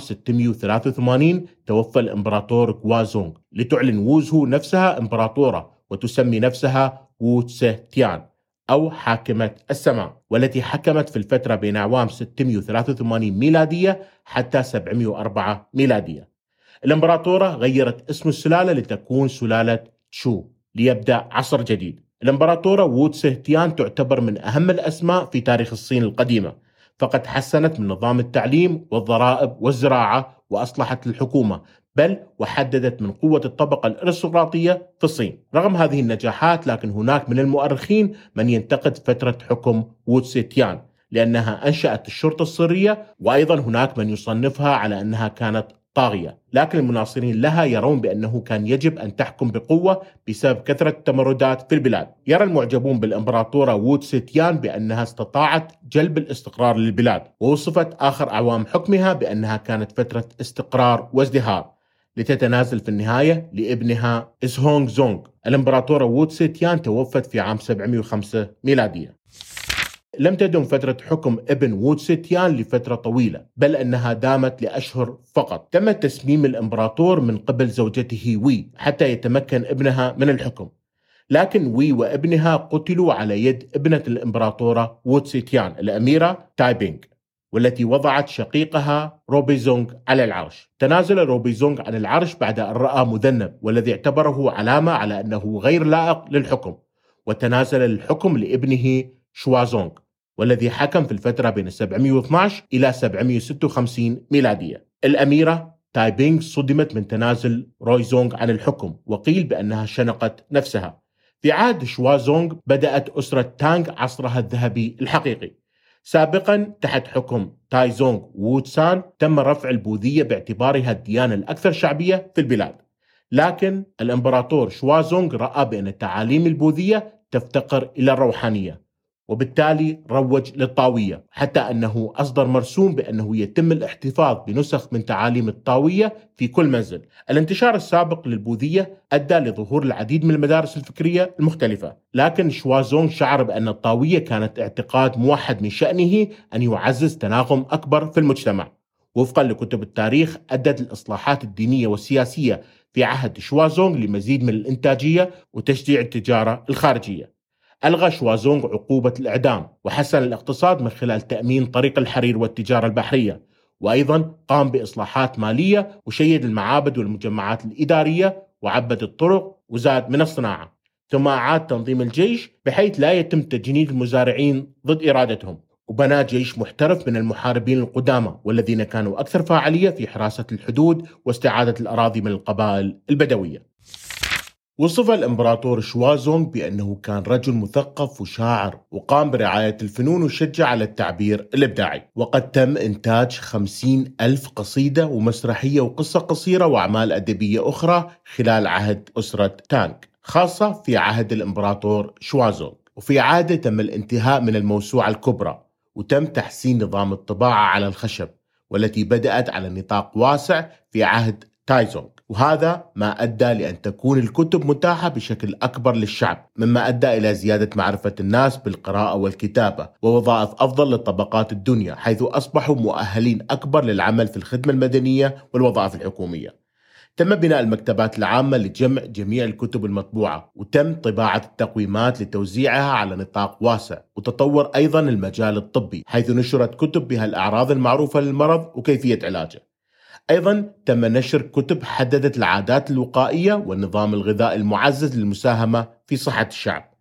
683 توفى الإمبراطور كوازونغ لتعلن ووزهو نفسها إمبراطورة وتسمي نفسها وو تسه تيان أو حاكمة السماء، والتي حكمت في الفترة بين أعوام 683 ميلادية حتى 704 ميلادية. الإمبراطورة غيرت اسم السلالة لتكون سلالة تشو ليبدأ عصر جديد. الإمبراطورة وو تسه تيان تعتبر من أهم الأسماء في تاريخ الصين القديمة، فقد حسنت من نظام التعليم والضرائب والزراعة وأصلحت الحكومة، بل وحددت من قوة الطبقة الأرستقراطية في الصين. رغم هذه النجاحات، لكن هناك من المؤرخين من ينتقد فترة حكم وو تسه تيان لأنها أنشأت الشرطة السرية، وأيضا هناك من يصنفها على أنها كانت طاغية، لكن المناصرين لها يرون بأنه كان يجب أن تحكم بقوة بسبب كثرة التمردات في البلاد. يرى المعجبون بالإمبراطورة وو تسه تيان بأنها استطاعت جلب الاستقرار للبلاد، ووصفت آخر أعوام حكمها بأنها كانت فترة استقرار وازدهار، لتتنازل في النهاية لابنها إسهونغ زونغ. الإمبراطورة وو تسه تيان توفت في عام 705 ميلادية. لم تدم فترة حكم ابن وو تسه تيان لفترة طويلة، بل أنها دامت لأشهر فقط. تم تسميم الإمبراطور من قبل زوجته وي حتى يتمكن ابنها من الحكم، لكن وي وابنها قتلوا على يد ابنة الإمبراطورة وو تسه تيان الأميرة تايبينغ، والتي وضعت شقيقها روبيزونغ على العرش. تنازل روبيزونغ عن العرش بعد أن رأى مذنب والذي اعتبره علامة على أنه غير لائق للحكم، وتنازل الحكم لابنه شوازونغ، والذي حكم في الفترة بين 712 إلى 756 ميلادية. الأميرة تايبينغ صدمت من تنازل رويزونغ عن الحكم، وقيل بأنها شنقت نفسها. في عهد شوازونغ بدأت أسرة تانغ عصرها الذهبي الحقيقي. سابقا تحت حكم تايزونغ ووتسان تم رفع البوذية باعتبارها الديانة الأكثر شعبية في البلاد، لكن الإمبراطور شوازونغ رأى بأن التعاليم البوذية تفتقر إلى الروحانية، وبالتالي روج للطاوية، حتى أنه أصدر مرسوم بأنه يتم الاحتفاظ بنسخ من تعاليم الطاوية في كل منزل. الانتشار السابق للبوذية أدى لظهور العديد من المدارس الفكرية المختلفة، لكن شوازونغ شعر بأن الطاوية كانت اعتقاد موحد من شأنه أن يعزز تناغم أكبر في المجتمع. وفقا لكتب التاريخ، أدت الإصلاحات الدينية والسياسية في عهد شوازونغ لمزيد من الإنتاجية وتشجيع التجارة الخارجية. ألغى شوازونغ عقوبة الإعدام، وحسن الاقتصاد من خلال تأمين طريق الحرير والتجارة البحرية، وأيضا قام بإصلاحات مالية وشيد المعابد والمجمعات الإدارية وعبد الطرق وزاد من الصناعة، ثم أعاد تنظيم الجيش بحيث لا يتم تجنيد المزارعين ضد إرادتهم، وبنى جيش محترف من المحاربين القدامى والذين كانوا أكثر فاعلية في حراسة الحدود واستعادة الأراضي من القبائل البدوية. وصف الإمبراطور شوازونغ بأنه كان رجل مثقف وشاعر، وقام برعاية الفنون وشجع على التعبير الإبداعي، وقد تم إنتاج 50,000 قصيدة ومسرحية وقصة قصيرة وأعمال أدبية أخرى خلال عهد أسرة تانغ، خاصة في عهد الإمبراطور شوازونغ. وفي عهده تم الانتهاء من الموسوعة الكبرى، وتم تحسين نظام الطباعة على الخشب، والتي بدأت على نطاق واسع في عهد تايزونغ، وهذا ما أدى لأن تكون الكتب متاحة بشكل أكبر للشعب، مما أدى إلى زيادة معرفة الناس بالقراءة والكتابة ووظائف أفضل للطبقات الدنيا، حيث أصبحوا مؤهلين أكبر للعمل في الخدمة المدنية والوظائف الحكومية. تم بناء المكتبات العامة لجمع جميع الكتب المطبوعة، وتم طباعة التقويمات لتوزيعها على نطاق واسع، وتطور أيضا المجال الطبي حيث نشرت كتب بها الأعراض المعروفة للمرض وكيفية علاجه. أيضا تم نشر كتب حددت العادات الوقائية والنظام الغذائي المعزز للمساهمة في صحة الشعب.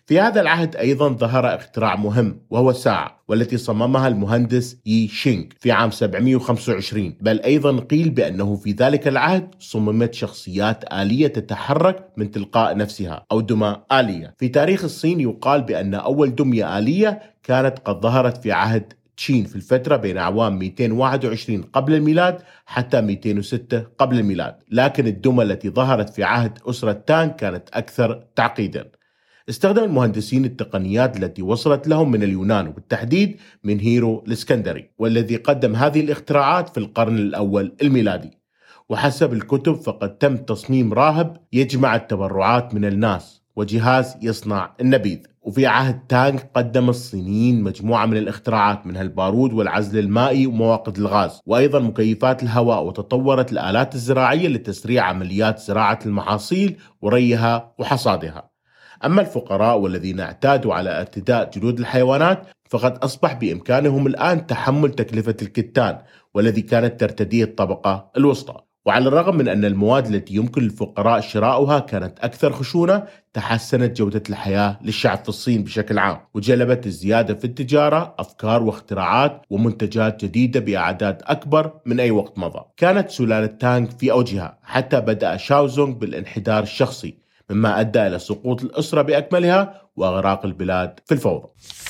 في هذا العهد أيضا ظهر اختراع مهم وهو الساعة، والتي صممها المهندس يي شينغ في عام 725. بل أيضا قيل بأنه في ذلك العهد صممت شخصيات آلية تتحرك من تلقاء نفسها أو دمى آلية. في تاريخ الصين يقال بأن أول دمية آلية كانت قد ظهرت في عهد تشين في الفترة بين أعوام 221 قبل الميلاد حتى 206 قبل الميلاد، لكن الدمى التي ظهرت في عهد أسرة تانغ كانت أكثر تعقيدا. استخدم المهندسين التقنيات التي وصلت لهم من اليونان، وبالتحديد من هيرو الإسكندري، والذي قدم هذه الاختراعات في القرن الأول الميلادي. وحسب الكتب فقد تم تصميم راهب يجمع التبرعات من الناس وجهاز يصنع النبيذ. وفي عهد تانغ قدم الصينيين مجموعة من الاختراعات منها البارود والعزل المائي ومواقد الغاز، وأيضا مكيفات الهواء، وتطورت الآلات الزراعية لتسريع عمليات زراعة المحاصيل وريها وحصادها. أما الفقراء والذين اعتادوا على ارتداء جلود الحيوانات فقد أصبح بإمكانهم الآن تحمل تكلفة الكتان، والذي كانت ترتديه الطبقة الوسطى. وعلى الرغم من أن المواد التي يمكن للفقراء شراؤها كانت أكثر خشونة، تحسنت جودة الحياة للشعب في الصين بشكل عام، وجلبت الزيادة في التجارة أفكار واختراعات ومنتجات جديدة بأعداد أكبر من أي وقت مضى. كانت سلالة تانغ في أوجها حتى بدأ شاوزونغ بالانحدار الشخصي، مما أدى إلى سقوط الأسرة بأكملها وإغراق البلاد في الفوضى.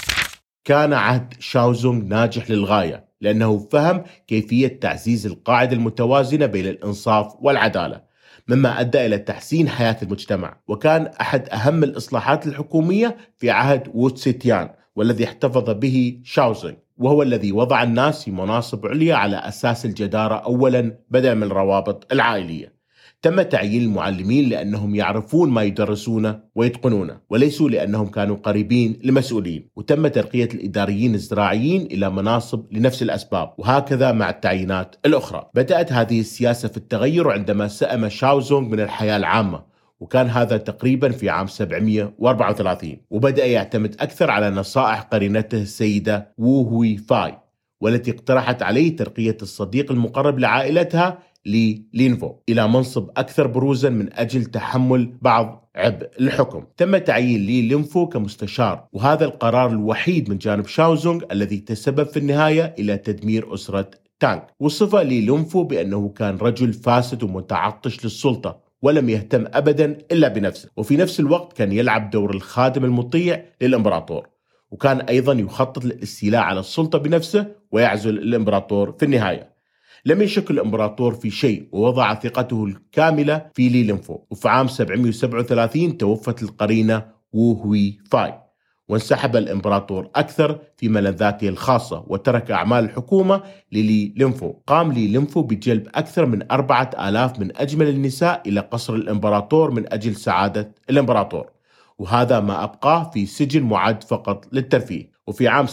كان عهد شاوزونغ ناجح للغاية، لأنه فهم كيفية تعزيز القاعدة المتوازنة بين الإنصاف والعدالة، مما أدى إلى تحسين حياة المجتمع. وكان أحد أهم الإصلاحات الحكومية في عهد وو تسي تيان، والذي احتفظ به شاوزونغ، وهو الذي وضع الناس في مناصب عليا على أساس الجدارة أولا بدلا من الروابط العائلية. تم تعيين المعلمين لأنهم يعرفون ما يدرسونه ويتقنونه، وليسوا لأنهم كانوا قريبين لمسؤولين. وتم ترقية الإداريين الزراعيين إلى مناصب لنفس الأسباب، وهكذا مع التعيينات الأخرى. بدأت هذه السياسة في التغير عندما سئم شاوزونغ من الحياة العامة، وكان هذا تقريبا في عام 734، وبدأ يعتمد أكثر على نصائح قرينته السيدة وو هوي فاي، والتي اقترحت عليه ترقية الصديق المقرب لعائلتها لي لينفو إلى منصب أكثر بروزا من أجل تحمل بعض عبء الحكم. تم تعيين لي لينفو كمستشار، وهذا القرار الوحيد من جانب شاوزونغ الذي تسبب في النهاية إلى تدمير أسرة تانغ. وصف لي لينفو بأنه كان رجل فاسد ومتعطش للسلطة، ولم يهتم أبدا إلا بنفسه، وفي نفس الوقت كان يلعب دور الخادم المطيع للإمبراطور، وكان أيضا يخطط للاستيلاء على السلطة بنفسه ويعزل الإمبراطور في النهاية. لم يشك الإمبراطور في شيء، ووضع ثقته الكاملة في لي لينفو. وفي عام 737 توفت القرينة وو هوي فاي، وانسحب الإمبراطور أكثر في ملذاته الخاصة، وترك أعمال الحكومة للي لينفو. قام لي لينفو بجلب أكثر من 4000 من أجمل النساء إلى قصر الإمبراطور من أجل سعادة الإمبراطور، وهذا ما أبقاه في سجن معد فقط للترفيه. وفي عام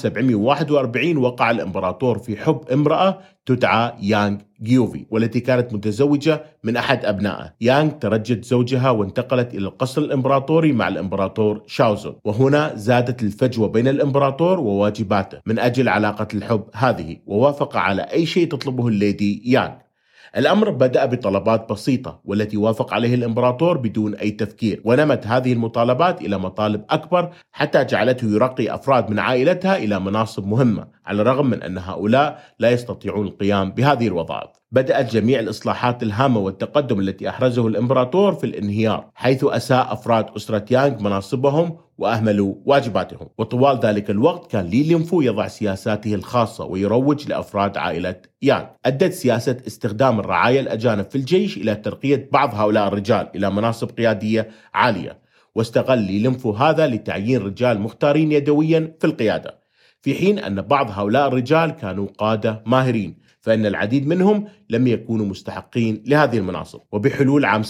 741 وقع الإمبراطور في حب امرأة تدعى يانغ جيوفي، والتي كانت متزوجة من أحد أبنائه. يانغ ترجت زوجها وانتقلت إلى القصر الإمبراطوري مع الإمبراطور شاوزونغ، وهنا زادت الفجوة بين الإمبراطور وواجباته من أجل علاقة الحب هذه، ووافق على أي شيء تطلبه الليدي يانغ. الأمر بدأ بطلبات بسيطة، والتي وافق عليه الإمبراطور بدون أي تفكير، ونمت هذه المطالبات إلى مطالب أكبر حتى جعلته يرقي أفراد من عائلتها إلى مناصب مهمة، على الرغم من أن هؤلاء لا يستطيعون القيام بهذه الوظائف. بدأت جميع الإصلاحات الهامة والتقدم التي أحرزه الإمبراطور في الانهيار، حيث أساء أفراد أسرة يانغ مناصبهم وأهملوا واجباتهم. وطوال ذلك الوقت كان لي لينفو يضع سياساته الخاصة ويروج لأفراد عائلة يانغ. أدت سياسة استخدام الرعايا الأجانب في الجيش إلى ترقية بعض هؤلاء الرجال إلى مناصب قيادية عالية، واستغل لي لينفو هذا لتعيين رجال مختارين يدويا في القيادة، في حين أن بعض هؤلاء الرجال كانوا قادة ماهرين، فإن العديد منهم لم يكونوا مستحقين لهذه المناصب. وبحلول عام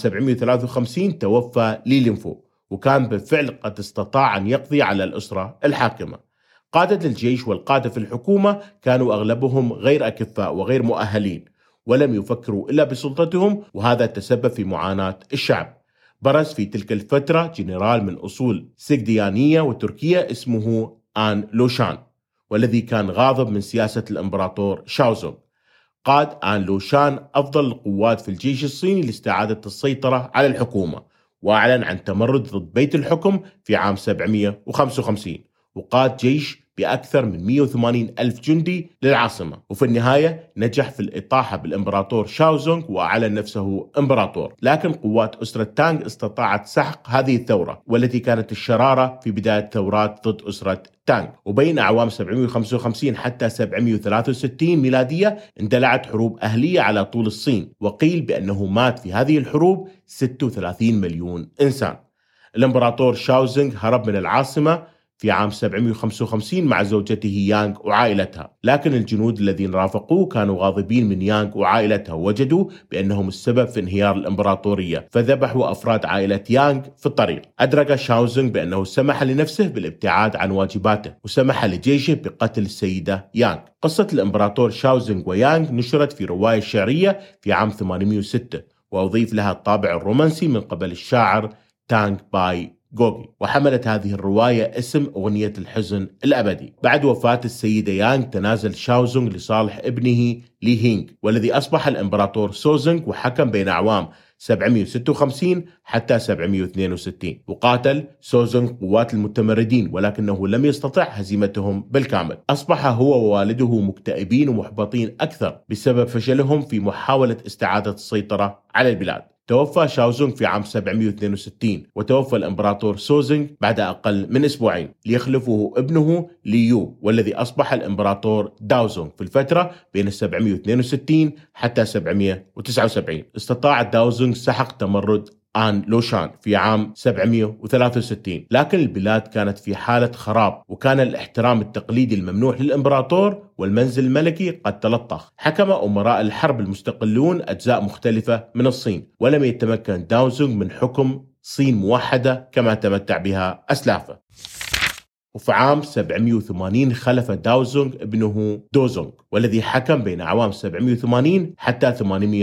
753 توفى لي لينفو، وكان بالفعل قد استطاع أن يقضي على الأسرة الحاكمة. قادة الجيش والقادة في الحكومة كانوا أغلبهم غير أكفاء وغير مؤهلين، ولم يفكروا إلا بسلطتهم، وهذا تسبب في معاناة الشعب. برز في تلك الفترة جنرال من أصول سكديانية وتركية اسمه آن لوشان، والذي كان غاضب من سياسة الإمبراطور شاوزونغ. قاد آن لوشان أفضل القوات في الجيش الصيني لاستعادة السيطرة على الحكومة، وأعلن عن تمرد ضد بيت الحكم في عام 755، وقاد جيش بأكثر من 180 ألف جندي للعاصمة. وفي النهاية نجح في الإطاحة بالإمبراطور شاوزونغ وأعلن نفسه إمبراطور. لكن قوات أسرة تانغ استطاعت سحق هذه الثورة، والتي كانت الشرارة في بداية ثورات ضد أسرة تانغ. وبين أعوام 755 حتى 763 ميلادية اندلعت حروب أهلية على طول الصين، وقيل بأنه مات في هذه الحروب 36 مليون إنسان. الإمبراطور شاوزونغ هرب من العاصمة في عام 755 مع زوجته يانغ وعائلتها، لكن الجنود الذين رافقوه كانوا غاضبين من يانغ وعائلتها، ووجدوا بأنهم السبب في انهيار الإمبراطورية، فذبحوا أفراد عائلة يانغ في الطريق. أدرك شاوزونغ بأنه سمح لنفسه بالابتعاد عن واجباته، وسمح لجيشه بقتل السيدة يانغ. قصة الإمبراطور شاوزونغ ويانغ نشرت في رواية شعرية في عام 806، وأضيف لها الطابع الرومانسي من قبل الشاعر تانغ باي غوغي، وحملت هذه الرواية اسم أغنية الحزن الأبدي. بعد وفاة السيدة يانغ تنازل شاوزونغ لصالح ابنه لي هينغ، والذي أصبح الإمبراطور سوزونغ، وحكم بين أعوام 756 حتى 762. وقاتل سوزونغ قوات المتمردين، ولكنه لم يستطع هزيمتهم بالكامل. أصبح هو ووالده مكتئبين ومحبطين أكثر بسبب فشلهم في محاولة استعادة السيطرة على البلاد. توفى شاوزونغ في عام 762، وتوفى الإمبراطور سوزونغ بعد أقل من أسبوعين، ليخلفه ابنه ليو، والذي أصبح الإمبراطور داوزونغ في الفترة بين 762 حتى 779. استطاع داوزونغ سحق تمرد آن لوشان في عام 763، لكن البلاد كانت في حالة خراب، وكان الاحترام التقليدي الممنوح للإمبراطور والمنزل الملكي قد تلطخ. حكم أمراء الحرب المستقلون أجزاء مختلفة من الصين، ولم يتمكن داوزونغ من حكم صين موحدة كما تمتع بها أسلافه. وفي عام 780 خلف داوزونغ ابنه دوزونغ، والذي حكم بين أعوام 780 حتى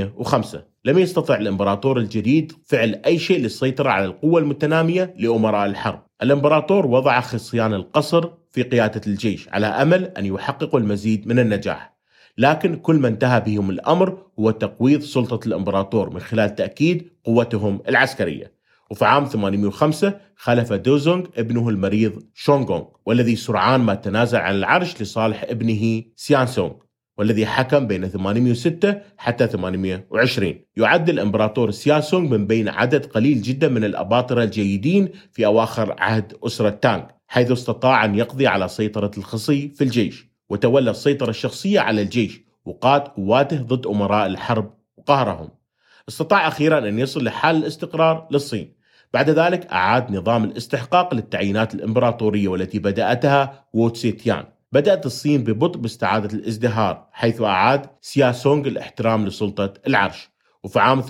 805. لم يستطع الإمبراطور الجديد فعل أي شيء للسيطرة على القوة المتنامية لأمراء الحرب. الإمبراطور وضع خصيان القصر في قيادة الجيش على أمل أن يحققوا المزيد من النجاح، لكن كل ما انتهى بهم الأمر هو تقويض سلطة الإمبراطور من خلال تأكيد قوتهم العسكرية. وفي عام 805 خلف دوزونغ ابنه المريض شونغونغ، والذي سرعان ما تنازل عن العرش لصالح ابنه سيانسونغ، والذي حكم بين 806 حتى 820. يعد الإمبراطور سيانسونغ من بين عدد قليل جدا من الأباطرة الجيدين في أواخر عهد أسرة تانغ، حيث استطاع أن يقضي على سيطرة الخصي في الجيش، وتولى السيطرة الشخصية على الجيش، وقاد قواته ضد أمراء الحرب وقهرهم. استطاع أخيرا أن يصل لحال الاستقرار للصين. بعد ذلك أعاد نظام الاستحقاق للتعيينات الإمبراطورية، والتي بدأتها وو تسي تيان. بدأت الصين ببطء باستعادة الازدهار، حيث أعاد سياسونغ الاحترام لسلطة العرش. وفي عام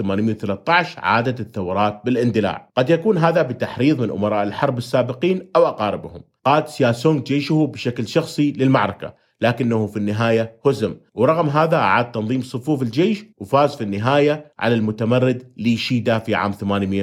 813 عادت الثورات بالاندلاع. قد يكون هذا بتحريض من أمراء الحرب السابقين أو أقاربهم. قاد سياسونغ جيشه بشكل شخصي للمعركة، لكنه في النهاية هزم، ورغم هذا أعاد تنظيم صفوف الجيش وفاز في النهاية على المتمرد لي شيدا في عام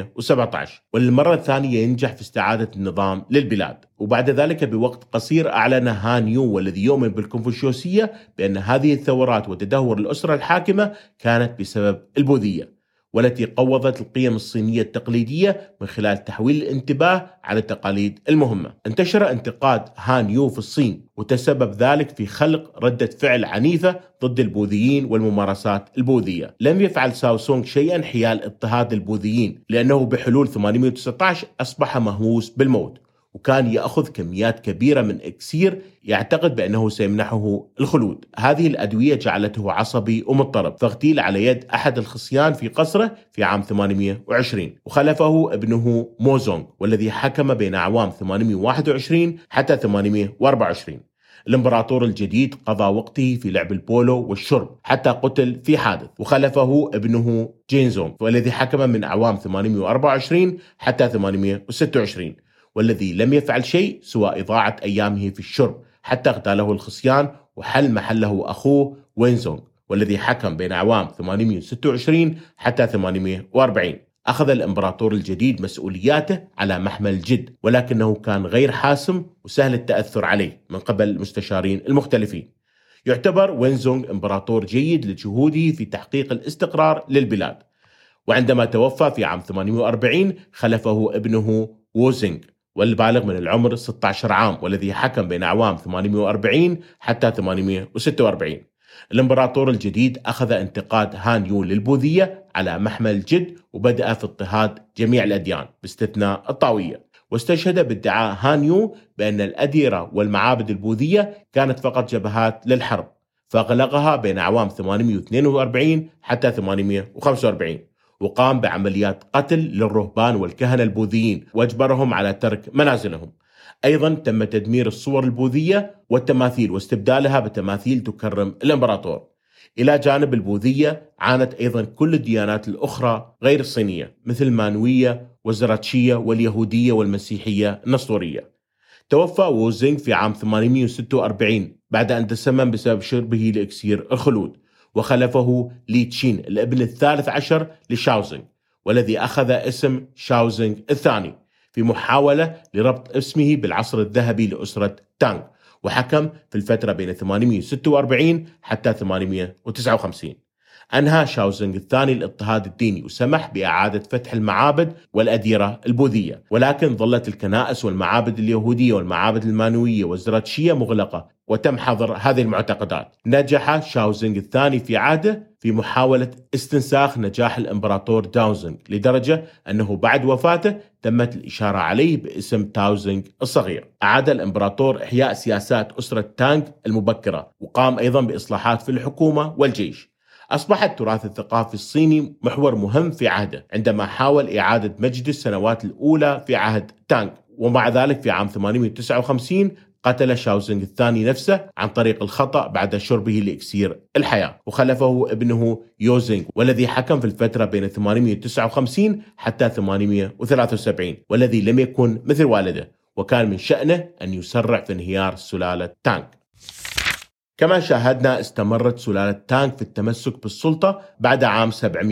817، وللمرة الثانية ينجح في استعادة النظام للبلاد. وبعد ذلك بوقت قصير أعلن هان يو، والذي يؤمن بالكونفوشيوسية، بأن هذه الثورات وتدهور الأسرة الحاكمة كانت بسبب البوذية، والتي قوضت القيم الصينية التقليدية من خلال تحويل الانتباه على التقاليد المهمة. انتشر انتقاد هان يو في الصين، وتسبب ذلك في خلق ردة فعل عنيفة ضد البوذيين والممارسات البوذية. لم يفعل ساوسونغ شيئا حيال اضطهاد البوذيين، لأنه بحلول 819 أصبح مهووس بالموت، وكان يأخذ كميات كبيرة من إكسير يعتقد بأنه سيمنحه الخلود. هذه الأدوية جعلته عصبي ومضطرب، فاغتيل على يد أحد الخصيان في قصره في عام 820، وخلفه ابنه موزونغ، والذي حكم بين أعوام 821 حتى 824. الإمبراطور الجديد قضى وقته في لعب البولو والشرب حتى قتل في حادث، وخلفه ابنه جينزونغ، والذي حكم من أعوام 824 حتى 826، والذي لم يفعل شيء سوى إضاعة أيامه في الشرب حتى اغتاله الخصيان وحل محله أخوه وينزونغ، والذي حكم بين أعوام 826 حتى 840. أخذ الإمبراطور الجديد مسؤولياته على محمل الجد، ولكنه كان غير حاسم وسهل التأثر عليه من قبل المستشارين المختلفين. يعتبر وينزونغ إمبراطور جيد لجهوده في تحقيق الاستقرار للبلاد، وعندما توفى في عام 840 خلفه ابنه ووزينغ، والبالغ من العمر 16 عام، والذي حكم بين أعوام 840 حتى 846. الإمبراطور الجديد أخذ انتقاد هان يو للبوذية على محمل جد، وبدأ في اضطهاد جميع الأديان باستثناء الطاوية، واستشهد بادعاء هان يو بأن الأديرة والمعابد البوذية كانت فقط جبهات للحرب، فأغلقها بين أعوام 842 حتى 845، وقام بعمليات قتل للرهبان والكهنة البوذيين واجبرهم على ترك منازلهم. أيضا تم تدمير الصور البوذية والتماثيل واستبدالها بتماثيل تكرم الإمبراطور. إلى جانب البوذية عانت أيضا كل الديانات الأخرى غير الصينية مثل المانوية والزراتشية واليهودية والمسيحية النسطورية. توفى ووزينغ في عام 846 بعد أن تسمم بسبب شربه لإكسير الخلود، وخلفه لي تشين الابن الثالث عشر لشاوزينغ، والذي أخذ اسم شاوزينغ الثاني في محاولة لربط اسمه بالعصر الذهبي لأسرة تانغ، وحكم في الفترة بين 846 حتى 859. أنهى شاوزينغ الثاني الاضطهاد الديني وسمح بإعادة فتح المعابد والأديرة البوذية، ولكن ظلت الكنائس والمعابد اليهودية والمعابد المانوية والزراتشية مغلقة وتم حظر هذه المعتقدات. نجح شاوزينغ الثاني في عهده في محاولة استنساخ نجاح الإمبراطور داوزينغ، لدرجة أنه بعد وفاته تمت الإشارة عليه باسم تاوزينغ الصغير. أعاد الإمبراطور إحياء سياسات أسرة تانغ المبكرة، وقام أيضا بإصلاحات في الحكومة والجيش. أصبح التراث الثقافي الصيني محور مهم في عهده، عندما حاول إعادة مجد السنوات الأولى في عهد تانغ. ومع ذلك في عام 859 قتل شاوزينغ الثاني نفسه عن طريق الخطأ بعد شربه لإكسير الحياة، وخلفه ابنه يوزينغ، والذي حكم في الفترة بين 859 حتى 873، والذي لم يكن مثل والده، وكان من شأنه أن يسرع في انهيار سلالة تانغ. كما شاهدنا استمرت سلالة تانغ في التمسك بالسلطة بعد عام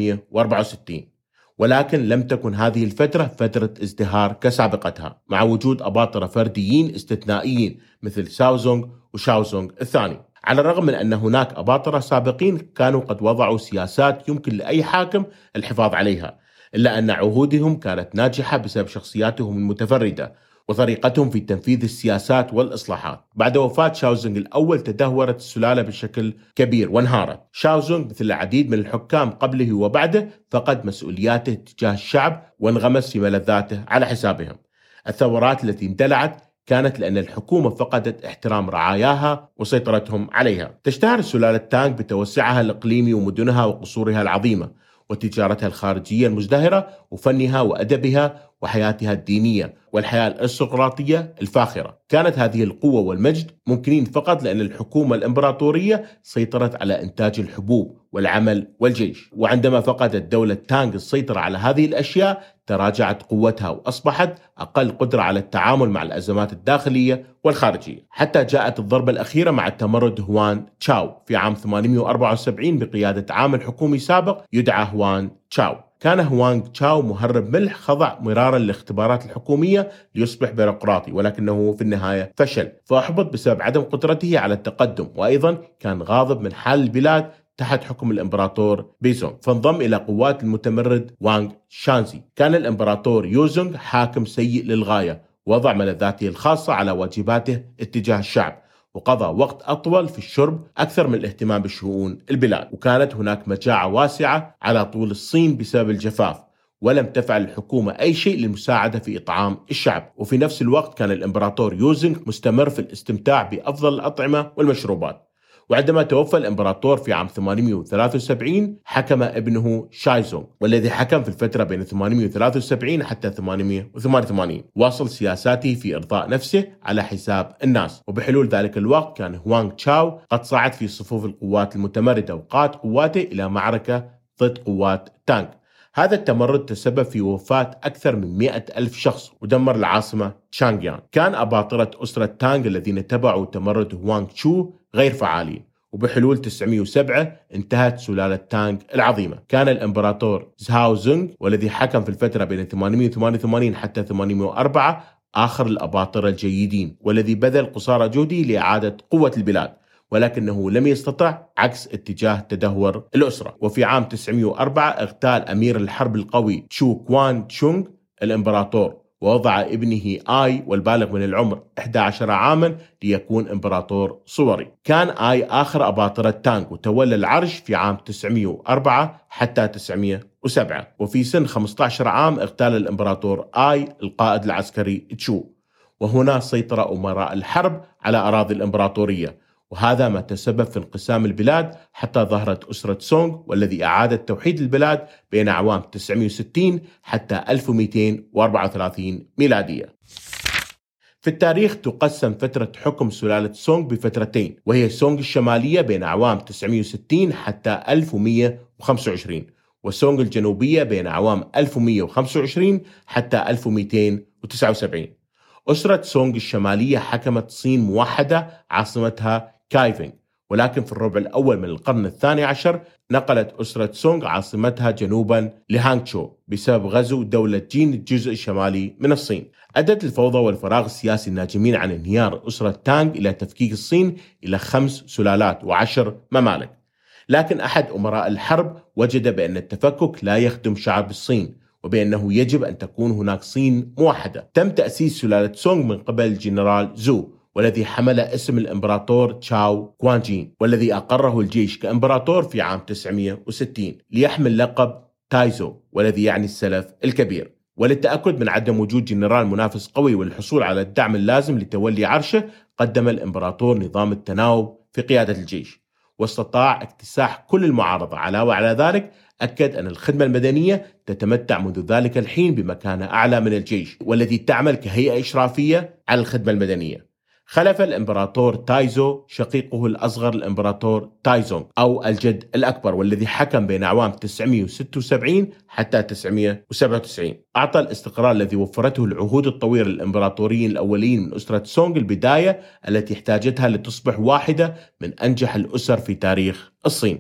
764، ولكن لم تكن هذه الفترة فترة ازدهار كسابقتها، مع وجود أباطرة فرديين استثنائيين مثل ساوزونغ وشاوزونغ الثاني. على الرغم من أن هناك أباطرة سابقين كانوا قد وضعوا سياسات يمكن لأي حاكم الحفاظ عليها، إلا أن عهودهم كانت ناجحة بسبب شخصياتهم المتفردة وطريقتهم في تنفيذ السياسات والإصلاحات. بعد وفاة شاوزونغ الأول تدهورت السلالة بشكل كبير وانهارت. شاوزونغ مثل العديد من الحكام قبله وبعده فقد مسؤولياته تجاه الشعب وانغمس في ملذاته على حسابهم. الثورات التي اندلعت كانت لأن الحكومة فقدت احترام رعاياها وسيطرتهم عليها. تشتهر سلالة تانغ بتوسعها الإقليمي ومدنها وقصورها العظيمة وتجارتها الخارجية المزدهرة وفنها وأدبها وحياتها الدينية والحياة الأرستقراطية الفاخرة. كانت هذه القوة والمجد ممكنين فقط لأن الحكومة الإمبراطورية سيطرت على إنتاج الحبوب والعمل والجيش، وعندما فقدت دولة تانغ السيطرة على هذه الأشياء تراجعت قوتها وأصبحت أقل قدرة على التعامل مع الأزمات الداخلية والخارجية، حتى جاءت الضربة الأخيرة مع التمرد هوان تشاو في عام 874 بقيادة عامل حكومي سابق يدعى هوان تشاو. كان هوانغ تشاو مهرب ملح خضع مرارا للاختبارات الحكومية ليصبح بيروقراطي، ولكنه في النهاية فشل فأحبط بسبب عدم قدرته على التقدم، وأيضا كان غاضب من حال البلاد تحت حكم الإمبراطور بيزونغ، فانضم إلى قوات المتمرد وانغ شانزي. كان الإمبراطور يوزونغ حاكم سيء للغاية، وضع ملذاته الخاصة على واجباته اتجاه الشعب، وقضى وقت أطول في الشرب أكثر من الاهتمام بشؤون البلاد. وكانت هناك مجاعة واسعة على طول الصين بسبب الجفاف، ولم تفعل الحكومة أي شيء للمساعدة في إطعام الشعب. وفي نفس الوقت كان الإمبراطور يوزونغ مستمر في الاستمتاع بأفضل الأطعمة والمشروبات. وعندما توفى الإمبراطور في عام 873 حكم ابنه شايزونغ، والذي حكم في الفترة بين 873 حتى 888. واصل سياساته في إرضاء نفسه على حساب الناس، وبحلول ذلك الوقت كان هوانغ تشاو قد صعد في صفوف القوات المتمردة وقاد قواته إلى معركة ضد قوات تانغ. هذا التمرد تسبب في وفاة أكثر من 100,000 شخص ودمر العاصمة تشانغيان. كان أباطرة أسرة تانغ الذين تبعوا تمرد هوانغ تشو غير فعالين، وبحلول 907 انتهت سلالة تانغ العظيمة. كان الإمبراطور زهاو زونغ والذي حكم في الفترة بين 888 حتى 804 آخر الأباطرة الجيدين، والذي بذل قصارى جهده لإعادة قوة البلاد، ولكنه لم يستطع عكس اتجاه تدهور الأسرة. وفي عام 904 اغتال أمير الحرب القوي تشو كوان تشونغ الإمبراطور، ووضع ابنه آي والبالغ من العمر 11 عاما ليكون إمبراطور صوري. كان آي آخر أباطرة تانغ، وتولى العرش في عام 904 حتى 907، وفي سن 15 عام اغتال الإمبراطور آي القائد العسكري تشو، وهنا سيطر أمراء الحرب على أراضي الإمبراطورية، وهذا ما تسبب في انقسام البلاد حتى ظهرت أسرة سونغ، والذي أعادت توحيد البلاد بين أعوام 960 حتى 1234 ميلادية. في التاريخ تقسم فترة حكم سلالة سونغ بفترتين، وهي سونغ الشمالية بين أعوام 960 حتى 1125، وسونغ الجنوبية بين أعوام 1125 حتى 1279. أسرة سونغ الشمالية حكمت صين موحدة عاصمتها كايفينغ، ولكن في الربع الأول من القرن الثاني عشر نقلت أسرة سونغ عاصمتها جنوبا لهانغشو بسبب غزو دولة جين الجزء الشمالي من الصين. أدت الفوضى والفراغ السياسي الناجمين عن انهيار أسرة تانغ إلى تفكيك الصين إلى 5 سلالات و10 ممالك، لكن أحد أمراء الحرب وجد بأن التفكك لا يخدم شعب الصين، وبأنه يجب أن تكون هناك صين موحدة. تم تأسيس سلالة سونغ من قبل الجنرال زو، والذي حمل اسم الإمبراطور تشاو كوانجين، والذي أقره الجيش كإمبراطور في عام 960 ليحمل لقب تايزو، والذي يعني السلف الكبير. وللتأكد من عدم وجود جنرال منافس قوي والحصول على الدعم اللازم لتولي عرشه، قدم الإمبراطور نظام التناوب في قيادة الجيش، واستطاع اكتساح كل المعارضة. علاوة على ذلك أكد أن الخدمة المدنية تتمتع منذ ذلك الحين بمكانة أعلى من الجيش، والذي تعمل كهيئة إشرافية على الخدمة المدنية. خلف الإمبراطور تايزو شقيقه الأصغر الإمبراطور تايزونغ أو الجد الأكبر، والذي حكم بين أعوام 976 حتى 997. أعطى الاستقرار الذي وفرته العهود الطويلة للإمبراطوريين الأولين من أسرة سونغ البداية التي احتاجتها لتصبح واحدة من أنجح الأسر في تاريخ الصين.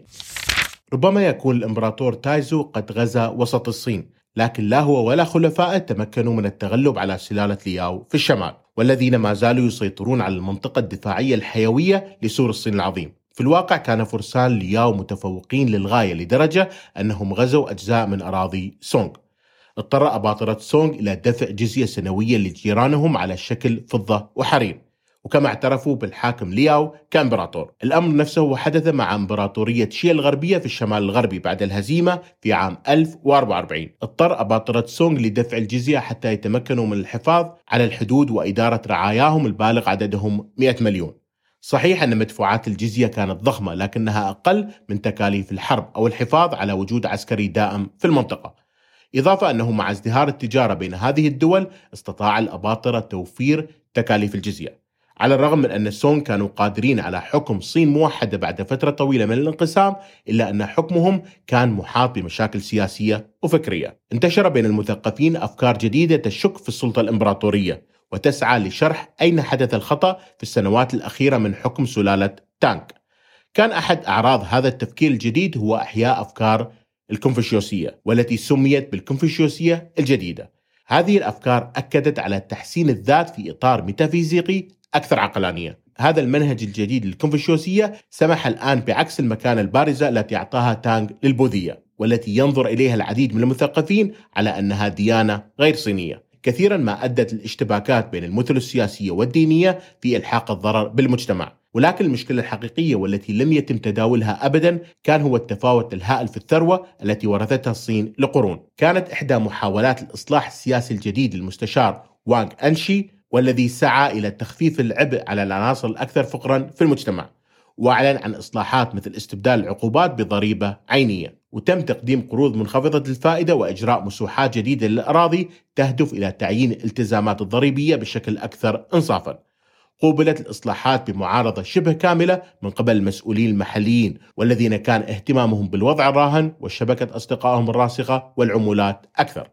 ربما يكون الإمبراطور تايزو قد غزا وسط الصين، لكن لا هو ولا خلفائه تمكنوا من التغلب على سلالة لياو في الشمال، والذين ما زالوا يسيطرون على المنطقة الدفاعية الحيوية لسور الصين العظيم. في الواقع كان فرسان لياو متفوقين للغاية، لدرجة أنهم غزوا أجزاء من أراضي سونغ. اضطر أباطرة سونغ إلى دفع جزية سنوية لجيرانهم على شكل فضة وحرير، وكما اعترفوا بالحاكم لياو كإمبراطور. الأمر نفسه حدث مع إمبراطورية شيا الغربية في الشمال الغربي بعد الهزيمة في عام 1044. اضطر أباطرة سونغ لدفع الجزية حتى يتمكنوا من الحفاظ على الحدود وإدارة رعاياهم البالغ عددهم 100 مليون. صحيح أن مدفوعات الجزية كانت ضخمة، لكنها أقل من تكاليف الحرب أو الحفاظ على وجود عسكري دائم في المنطقة. إضافة أنه مع ازدهار التجارة بين هذه الدول استطاع الأباطرة توفير تكاليف الجزية. على الرغم من أن سونغ كانوا قادرين على حكم صين موحدة بعد فترة طويلة من الانقسام، إلا أن حكمهم كان محاط بمشاكل سياسية وفكرية. انتشر بين المثقفين أفكار جديدة تشك في السلطة الإمبراطورية وتسعى لشرح أين حدث الخطأ في السنوات الأخيرة من حكم سلالة تانغ. كان أحد أعراض هذا التفكير الجديد هو إحياء أفكار الكونفوشيوسية، والتي سميت بالكونفوشيوسية الجديدة. هذه الأفكار أكدت على تحسين الذات في إطار ميتافيزيقي أكثر عقلانية. هذا المنهج الجديد للكونفوشيوسية سمح الآن بعكس المكانة البارزة التي أعطاها تانغ للبوذية، والتي ينظر إليها العديد من المثقفين على أنها ديانة غير صينية. كثيرا ما أدت الاشتباكات بين المثل السياسية والدينية في إلحاق الضرر بالمجتمع، ولكن المشكلة الحقيقية والتي لم يتم تداولها أبدا كان هو التفاوت الهائل في الثروة التي ورثتها الصين لقرون. كانت إحدى محاولات الإصلاح السياسي الجديد للمستشار وانغ أنشي، والذي سعى إلى تخفيف العبء على العناصر الأكثر فقرا في المجتمع، وأعلن عن إصلاحات مثل استبدال العقوبات بضريبة عينية، وتم تقديم قروض منخفضة الفائدة وإجراء مسوحات جديدة للأراضي تهدف إلى تعيين الالتزامات الضريبية بشكل أكثر إنصافا. قوبلت الإصلاحات بمعارضة شبه كاملة من قبل المسؤولين المحليين، والذين كان اهتمامهم بالوضع الراهن وشبكة أصدقائهم الراسخة والعمولات أكثر.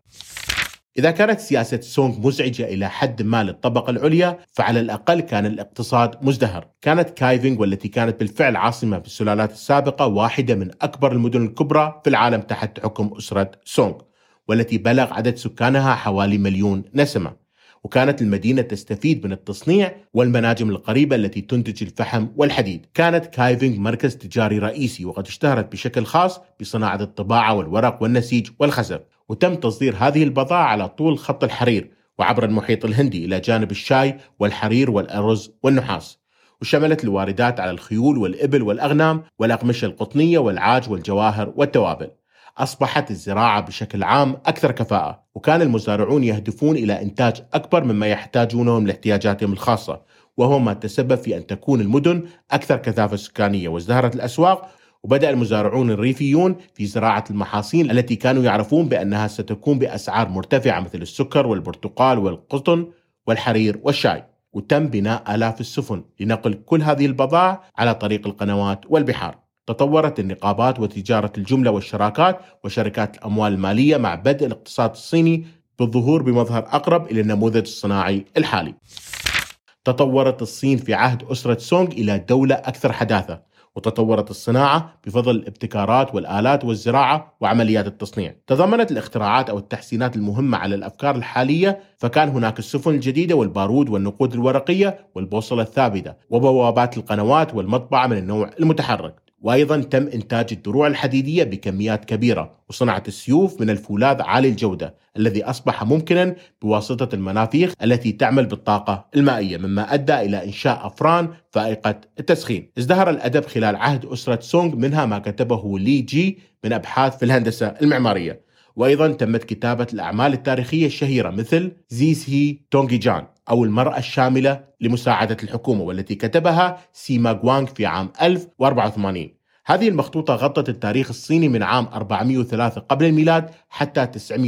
إذا كانت سياسة سونغ مزعجة إلى حد ما للطبقة العليا، فعلى الأقل كان الاقتصاد مزدهر. كانت كايفينغ، والتي كانت بالفعل عاصمة في السلالات السابقة، واحدة من أكبر المدن الكبرى في العالم تحت حكم أسرة سونغ، والتي بلغ عدد سكانها حوالي 1,000,000 نسمة. وكانت المدينة تستفيد من التصنيع والمناجم القريبة التي تنتج الفحم والحديد. كانت كايفينغ مركز تجاري رئيسي، وقد اشتهرت بشكل خاص بصناعة الطباعة والورق والنسيج والخزف، وتم تصدير هذه البضائع على طول خط الحرير وعبر المحيط الهندي إلى جانب الشاي والحرير والأرز والنحاس، وشملت الواردات على الخيول والإبل والأغنام والأقمشة القطنية والعاج والجواهر والتوابل. أصبحت الزراعة بشكل عام أكثر كفاءة، وكان المزارعون يهدفون إلى إنتاج أكبر مما يحتاجونه لاحتياجاتهم الخاصة، وهو ما تسبب في أن تكون المدن أكثر كثافة سكانية، وازدهرت الأسواق، وبدأ المزارعون الريفيون في زراعة المحاصيل التي كانوا يعرفون بأنها ستكون بأسعار مرتفعة مثل السكر والبرتقال والقطن والحرير والشاي. وتم بناء آلاف السفن لنقل كل هذه البضائع على طريق القنوات والبحار. تطورت النقابات وتجارة الجملة والشراكات وشركات الأموال المالية مع بدء الاقتصاد الصيني بالظهور بمظهر أقرب إلى النموذج الصناعي الحالي. تطورت الصين في عهد أسرة سونغ إلى دولة أكثر حداثة، وتطورت الصناعة بفضل الابتكارات والآلات والزراعة وعمليات التصنيع. تضمنت الاختراعات أو التحسينات المهمة على الأفكار الحالية، فكان هناك السفن الجديدة والبارود والنقود الورقية والبوصلة الثابتة وبوابات القنوات والمطبعة من النوع المتحرك. وأيضا تم إنتاج الدروع الحديدية بكميات كبيرة، وصناعة السيوف من الفولاذ عالي الجودة الذي أصبح ممكنا بواسطة المنافيخ التي تعمل بالطاقة المائية، مما أدى إلى إنشاء أفران فائقة التسخين. ازدهر الأدب خلال عهد أسرة سونغ، منها ما كتبه لي جي من أبحاث في الهندسة المعمارية. وأيضا تمت كتابة الأعمال التاريخية الشهيرة مثل زيسهي تونغي جان أو المرأة الشاملة لمساعدة الحكومة، والتي كتبها سيما غوانغ في عام 1084. هذه المخطوطة غطت التاريخ الصيني من عام 403 قبل الميلاد حتى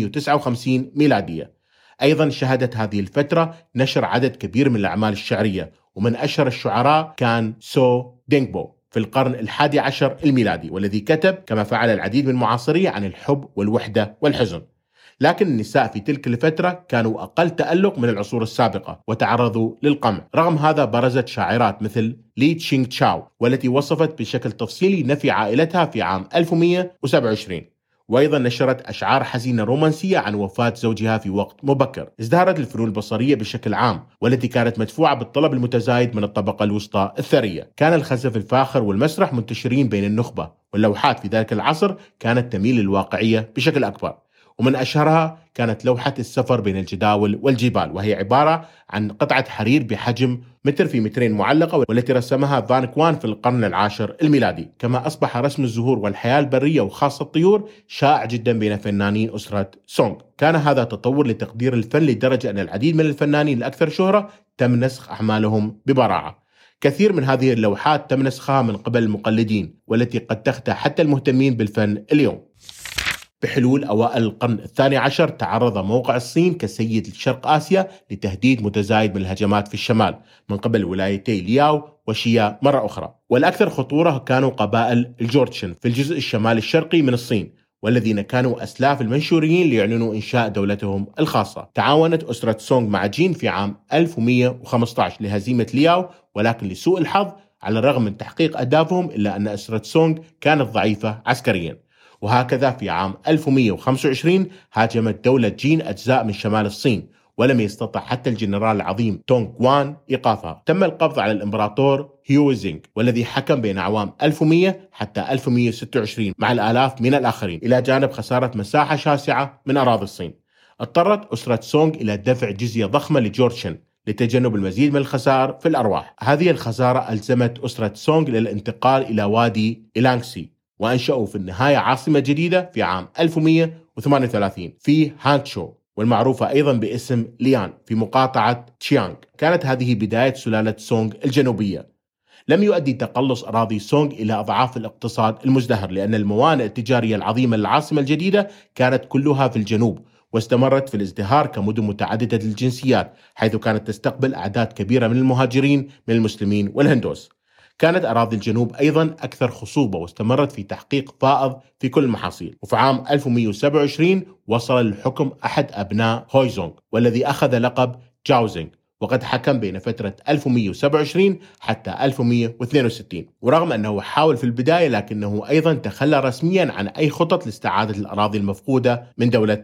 959 ميلادية. أيضا شهدت هذه الفترة نشر عدد كبير من الأعمال الشعرية، ومن أشهر الشعراء كان سو دينغبو في القرن ال11 الميلادي، والذي كتب كما فعل العديد من معاصريه عن الحب والوحدة والحزن. لكن النساء في تلك الفترة كانوا أقل تألق من العصور السابقة وتعرضوا للقمع. رغم هذا برزت شاعرات مثل لي تشينغ تشاو، والتي وصفت بشكل تفصيلي نفي عائلتها في عام 1127. وأيضا نشرت أشعار حزينة رومانسية عن وفاة زوجها في وقت مبكر. ازدهرت الفنون البصرية بشكل عام، والتي كانت مدفوعة بالطلب المتزايد من الطبقة الوسطى الثرية. كان الخزف الفاخر والمسرح منتشرين بين النخبة، واللوحات في ذلك العصر كانت تميل للواقعية بشكل أكبر، ومن أشهرها كانت لوحة السفر بين الجداول والجبال، وهي عبارة عن قطعة حرير بحجم متر في مترين معلقة، والتي رسمها فان كوان في القرن العاشر الميلادي. كما أصبح رسم الزهور والحياة البرية وخاصة الطيور شائع جدا بين فنانين أسرة سونغ. كان هذا تطور لتقدير الفن لدرجة أن العديد من الفنانين الأكثر شهرة تم نسخ أعمالهم ببراعة. كثير من هذه اللوحات تم نسخها من قبل المقلدين، والتي قد تخدع حتى المهتمين بالفن اليوم. بحلول أوائل القرن الثاني عشر تعرض موقع الصين كسيد شرق آسيا لتهديد متزايد من الهجمات في الشمال من قبل ولايتي لياو وشيا مرة أخرى. والأكثر خطورة كانوا قبائل الجورتشن في الجزء الشمالي الشرقي من الصين، والذين كانوا أسلاف المنشوريين ليعلنوا إنشاء دولتهم الخاصة. تعاونت أسرة سونغ مع جين في عام 1115 لهزيمة لياو، ولكن لسوء الحظ على الرغم من تحقيق أهدافهم إلا أن أسرة سونغ كانت ضعيفة عسكريا. وهكذا في عام 1125 هاجمت دولة جين أجزاء من شمال الصين، ولم يستطع حتى الجنرال العظيم تونغ وان إيقافها. تم القبض على الإمبراطور هيو زينغ، والذي حكم بين عوام 1100 حتى 1126 مع الآلاف من الآخرين، إلى جانب خسارة مساحة شاسعة من أراضي الصين. اضطرت أسرة سونغ إلى دفع جزية ضخمة لجورتشن لتجنب المزيد من الخسائر في الأرواح. هذه الخسارة ألزمت أسرة سونغ للانتقال إلى وادي إيلانغسي، وأنشأوا في النهاية عاصمة جديدة في عام 1138 في هانشو، والمعروفة أيضا باسم ليان في مقاطعة تشيانغ. كانت هذه بداية سلالة سونغ الجنوبية. لم يؤدي تقلص أراضي سونغ إلى أضعاف الاقتصاد المزدهر، لأن الموانئ التجارية العظيمة للعاصمة الجديدة كانت كلها في الجنوب، واستمرت في الازدهار كمدن متعددة الجنسيات، حيث كانت تستقبل أعداد كبيرة من المهاجرين من المسلمين والهندوس. كانت أراضي الجنوب أيضا أكثر خصوبة، واستمرت في تحقيق فائض في كل المحاصيل. وفي عام 1127 وصل للحكم أحد أبناء هويزونغ، والذي أخذ لقب جاوزينغ، وقد حكم بين فترة 1127 حتى 1162. ورغم أنه حاول في البداية، لكنه أيضا تخلى رسميا عن أي خطط لاستعادة الأراضي المفقودة من دولة جين،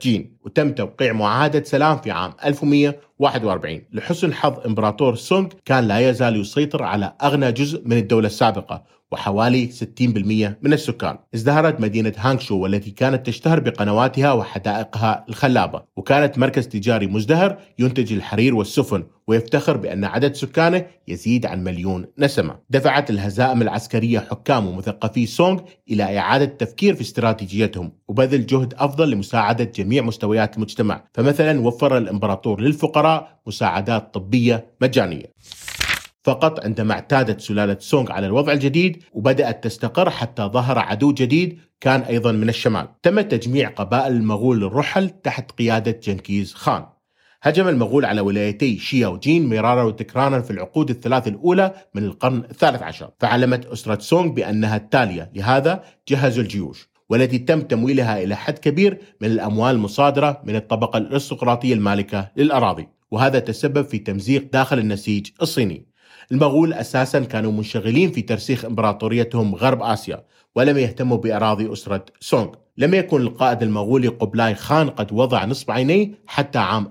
وتم توقيع معاهدة سلام في عام 1141. لحسن حظ إمبراطور سونغ كان لا يزال يسيطر على أغنى جزء من الدولة السابقة وحوالي 60% من السكان. ازدهرت مدينة هانغشو والتي كانت تشتهر بقنواتها وحدائقها الخلابة، وكانت مركز تجاري مزدهر ينتج الحرير والسفن، ويفتخر بأن عدد سكانه يزيد عن 1,000,000 نسمة. دفعت الهزائم العسكرية حكام ومثقفي سونغ إلى إعادة التفكير في استراتيجيتهم وبذل جهد أفضل لمساعدة جميع مستويات المجتمع. فمثلا وفر الإمبراطور للفقراء مساعدات طبية مجانية فقط عندما اعتادت سلالة سونغ على الوضع الجديد وبدأت تستقر حتى ظهر عدو جديد كان أيضا من الشمال. تم تجميع قبائل المغول للرحل تحت قيادة جنكيز خان. هجم المغول على ولايتي شيا وجين مرارا وتكرارا في العقود الثلاث الأولى من القرن الثالث عشر، فعلمت أسرة سونغ بأنها التالية، لهذا جهزوا الجيوش والتي تم تمويلها إلى حد كبير من الأموال المصادرة من الطبقة الأرستقراطية المالكة للأراضي، وهذا تسبب في تمزيق داخل النسيج الصيني. المغول أساسا كانوا منشغلين في ترسيخ إمبراطوريتهم غرب آسيا ولم يهتموا بأراضي أسرة سونغ. لم يكن القائد المغولي قبلاي خان قد وضع نصب عينيه حتى عام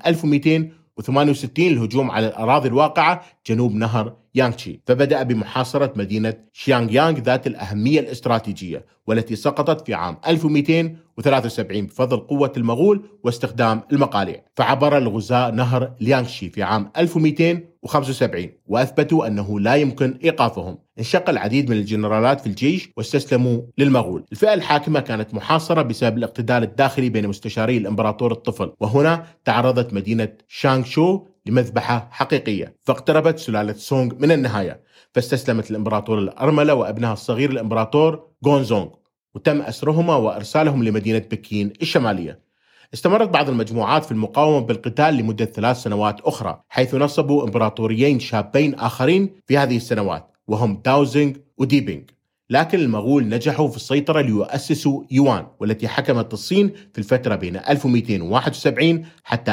1268 الهجوم على الأراضي الواقعة جنوب نهر يانغتشي، فبدأ بمحاصرة مدينة شيانغيانغ ذات الأهمية الاستراتيجية والتي سقطت في عام 1273 بفضل قوة المغول واستخدام المقاليع. فعبر الغزاة نهر ليانغشي في عام 1275 وأثبتوا أنه لا يمكن إيقافهم. انشق العديد من الجنرالات في الجيش واستسلموا للمغول. الفئة الحاكمة كانت محاصرة بسبب الاقتتال الداخلي بين مستشاري الإمبراطور الطفل، وهنا تعرضت مدينة شانغشو لمذبحة حقيقية، فاقتربت سلالة سونغ من النهاية، فاستسلمت الإمبراطور الأرملة وابنها الصغير الإمبراطور غونزونغ، وتم أسرهما وإرسالهم لمدينة بكين الشمالية. استمرت بعض المجموعات في المقاومة بالقتال لمدة 3 سنوات أخرى، حيث نصبوا إمبراطوريين شابين آخرين في هذه السنوات وهم داوزينغ وديبينغ. لكن المغول نجحوا في السيطرة ليؤسسوا يوان والتي حكمت الصين في الفترة بين 1271 حتى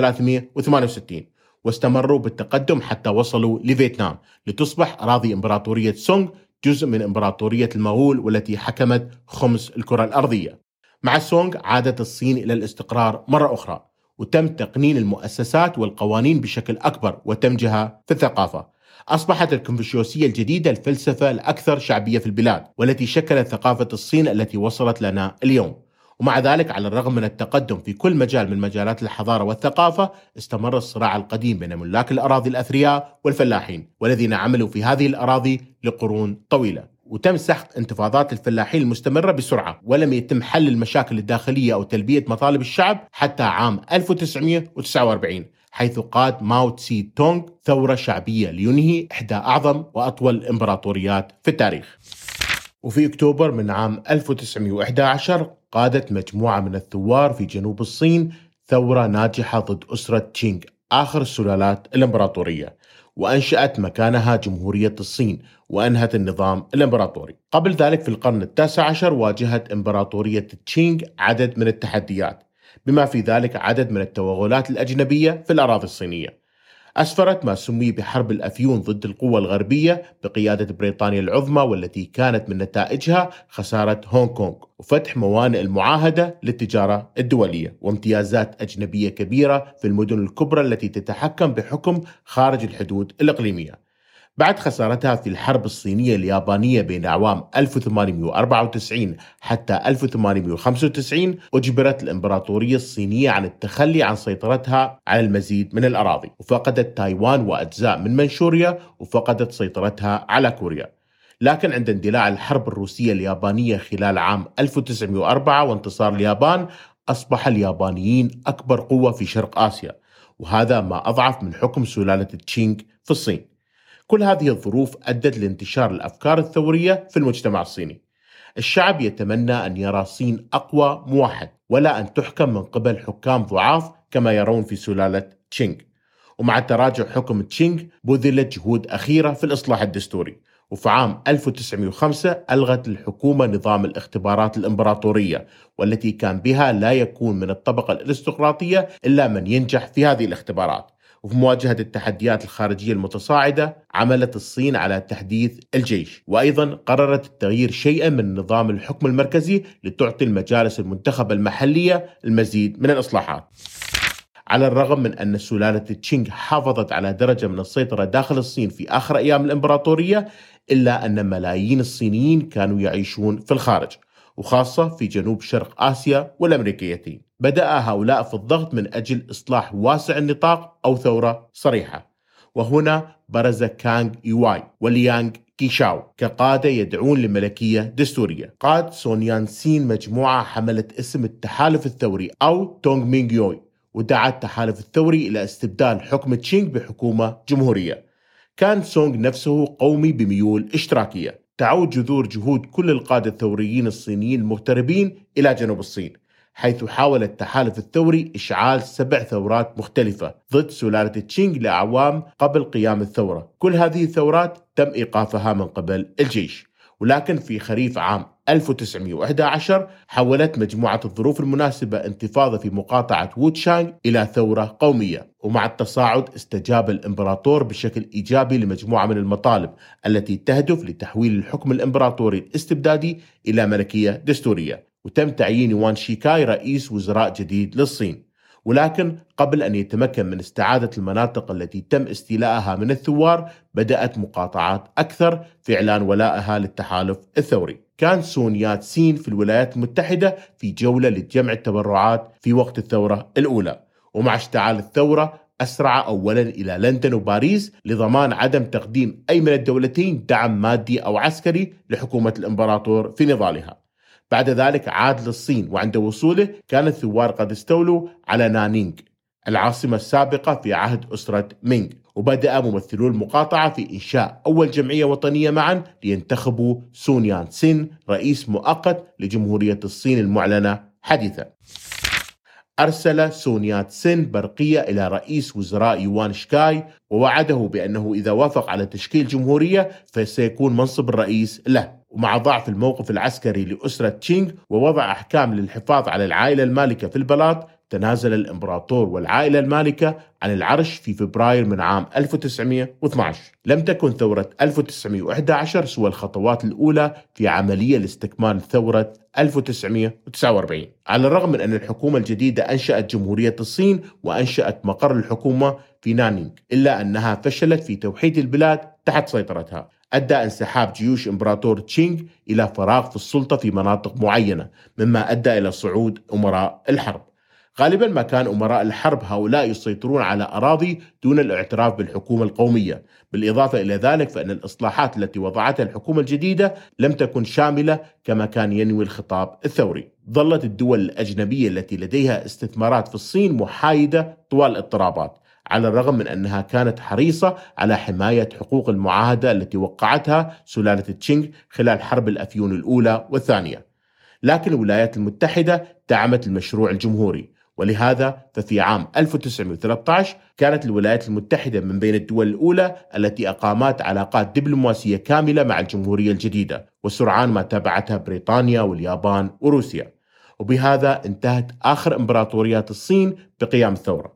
1368، واستمروا بالتقدم حتى وصلوا لفيتنام لتصبح أراضي إمبراطورية سونغ جزء من إمبراطورية المغول والتي حكمت خمس الكرة الأرضية. مع سونغ عادت الصين إلى الاستقرار مرة أخرى، وتم تقنين المؤسسات والقوانين بشكل أكبر وتمجها في الثقافة. أصبحت الكونفوشيوسية الجديدة الفلسفة الأكثر شعبية في البلاد والتي شكلت ثقافة الصين التي وصلت لنا اليوم. ومع ذلك على الرغم من التقدم في كل مجال من مجالات الحضارة والثقافة، استمر الصراع القديم بين ملاك الأراضي الأثرياء والفلاحين والذين عملوا في هذه الأراضي لقرون طويلة. وتم سحق انتفاضات الفلاحين المستمرة بسرعة، ولم يتم حل المشاكل الداخلية أو تلبية مطالب الشعب حتى عام 1949، حيث قاد ماو تسي تونغ ثورة شعبية لينهي إحدى أعظم وأطول الإمبراطوريات في التاريخ. وفي أكتوبر من عام 1911 قادت مجموعة من الثوار في جنوب الصين ثورة ناجحة ضد أسرة تشينغ آخر السلالات الإمبراطورية، وأنشأت مكانها جمهورية الصين وأنهت النظام الإمبراطوري. قبل ذلك في القرن التاسع عشر واجهت إمبراطورية تشينغ عدد من التحديات، بما في ذلك عدد من التوغلات الأجنبية في الأراضي الصينية. أسفرت ما سمي بحرب الأفيون ضد القوة الغربية بقيادة بريطانيا العظمى، والتي كانت من نتائجها خسارة هونغ كونغ وفتح موانئ المعاهدة للتجارة الدولية وامتيازات أجنبية كبيرة في المدن الكبرى التي تتحكم بحكم خارج الحدود الإقليمية. بعد خسارتها في الحرب الصينية اليابانية بين أعوام 1894 حتى 1895، أجبرت الإمبراطورية الصينية عن التخلي عن سيطرتها على المزيد من الأراضي، وفقدت تايوان وأجزاء من منشوريا، وفقدت سيطرتها على كوريا. لكن عند اندلاع الحرب الروسية اليابانية خلال عام 1904 وانتصار اليابان، أصبح اليابانيين أكبر قوة في شرق آسيا، وهذا ما أضعف من حكم سلالة تشينغ في الصين. كل هذه الظروف أدت لانتشار الأفكار الثورية في المجتمع الصيني. الشعب يتمنى أن يرى الصين أقوى موحد، ولا أن تحكم من قبل حكام ضعاف كما يرون في سلالة تشينغ. ومع تراجع حكم تشينغ بذلت جهود أخيرة في الإصلاح الدستوري، وفي عام 1905 ألغت الحكومة نظام الاختبارات الإمبراطورية، والتي كان بها لا يكون من الطبقة الأرستقراطية إلا من ينجح في هذه الاختبارات، وفي مواجهة التحديات الخارجية المتصاعدة عملت الصين على تحديث الجيش، وأيضا قررت التغيير شيئا من نظام الحكم المركزي لتعطي المجالس المنتخبة المحلية المزيد من الإصلاحات. على الرغم من أن سلالة تشينغ حافظت على درجة من السيطرة داخل الصين في آخر أيام الإمبراطورية، إلا أن ملايين الصينيين كانوا يعيشون في الخارج، وخاصة في جنوب شرق آسيا والأمريكيتين. بدأ هؤلاء في الضغط من أجل إصلاح واسع النطاق أو ثورة صريحة، وهنا برز كانغ يواي وليانغ كيشاو كقادة يدعون لملكية دستورية. قاد سون يان سين مجموعة حملت اسم التحالف الثوري أو تونغ مينغ يوي، ودعا التحالف الثوري إلى استبدال حكم تشينغ بحكومة جمهورية. كان سونغ نفسه قومي بميول اشتراكية. تعود جذور جهود كل القادة الثوريين الصينيين المغتربين إلى جنوب الصين، حيث حاول التحالف الثوري إشعال 7 ثورات مختلفة ضد سلالة تشينغ لأعوام قبل قيام الثورة. كل هذه الثورات تم إيقافها من قبل الجيش، ولكن في خريف عام 1911 حولت مجموعة الظروف المناسبة انتفاضة في مقاطعة ووتشانغ إلى ثورة قومية، ومع التصاعد استجاب الإمبراطور بشكل إيجابي لمجموعة من المطالب التي تهدف لتحويل الحكم الإمبراطوري الاستبدادي إلى ملكية دستورية، وتم تعيين يوان شيكاي رئيس وزراء جديد للصين. ولكن قبل أن يتمكن من استعادة المناطق التي تم استيلائها من الثوار، بدأت مقاطعات أكثر في إعلان ولائها للتحالف الثوري. كان سون يات سين في الولايات المتحدة في جولة لجمع التبرعات في وقت الثورة الأولى، ومع اشتعال الثورة أسرع أولا إلى لندن وباريس لضمان عدم تقديم أي من الدولتين دعم مادي أو عسكري لحكومة الإمبراطور في نضالها. بعد ذلك عاد للصين، وعند وصوله كان الثوار قد استولوا على نانينغ العاصمة السابقة في عهد أسرة مينغ، وبدأ ممثلو المقاطعة في إنشاء أول جمعية وطنية معا لينتخبوا سون يان سين رئيس مؤقت لجمهورية الصين المعلنة حديثا. أرسل سون يات سين برقية إلى رئيس وزراء يوان شكاي، ووعده بأنه إذا وافق على تشكيل جمهورية فسيكون منصب الرئيس له. ومع ضعف الموقف العسكري لأسرة تشينغ ووضع أحكام للحفاظ على العائلة المالكة في البلاط، تنازل الإمبراطور والعائلة المالكة عن العرش في فبراير من عام 1912. لم تكن ثورة 1911 سوى الخطوات الأولى في عملية لاستكمال ثورة 1949. على الرغم من أن الحكومة الجديدة أنشأت جمهورية الصين وأنشأت مقر الحكومة في نانينغ، إلا أنها فشلت في توحيد البلاد تحت سيطرتها. أدى انسحاب جيوش إمبراطور تشينغ إلى فراغ في السلطة في مناطق معينة، مما أدى إلى صعود أمراء الحرب. غالبا ما كان أمراء الحرب هؤلاء يسيطرون على أراضي دون الاعتراف بالحكومة القومية. بالإضافة إلى ذلك فإن الإصلاحات التي وضعتها الحكومة الجديدة لم تكن شاملة كما كان ينوي الخطاب الثوري. ظلت الدول الأجنبية التي لديها استثمارات في الصين محايدة طوال الاضطرابات، على الرغم من أنها كانت حريصة على حماية حقوق المعاهدة التي وقعتها سلالة تشينغ خلال حرب الأفيون الأولى والثانية. لكن الولايات المتحدة دعمت المشروع الجمهوري، ولهذا ففي عام 1913 كانت الولايات المتحدة من بين الدول الأولى التي أقامت علاقات دبلوماسية كاملة مع الجمهورية الجديدة، وسرعان ما تبعتها بريطانيا واليابان وروسيا. وبهذا انتهت آخر إمبراطوريات الصين بقيام الثورة.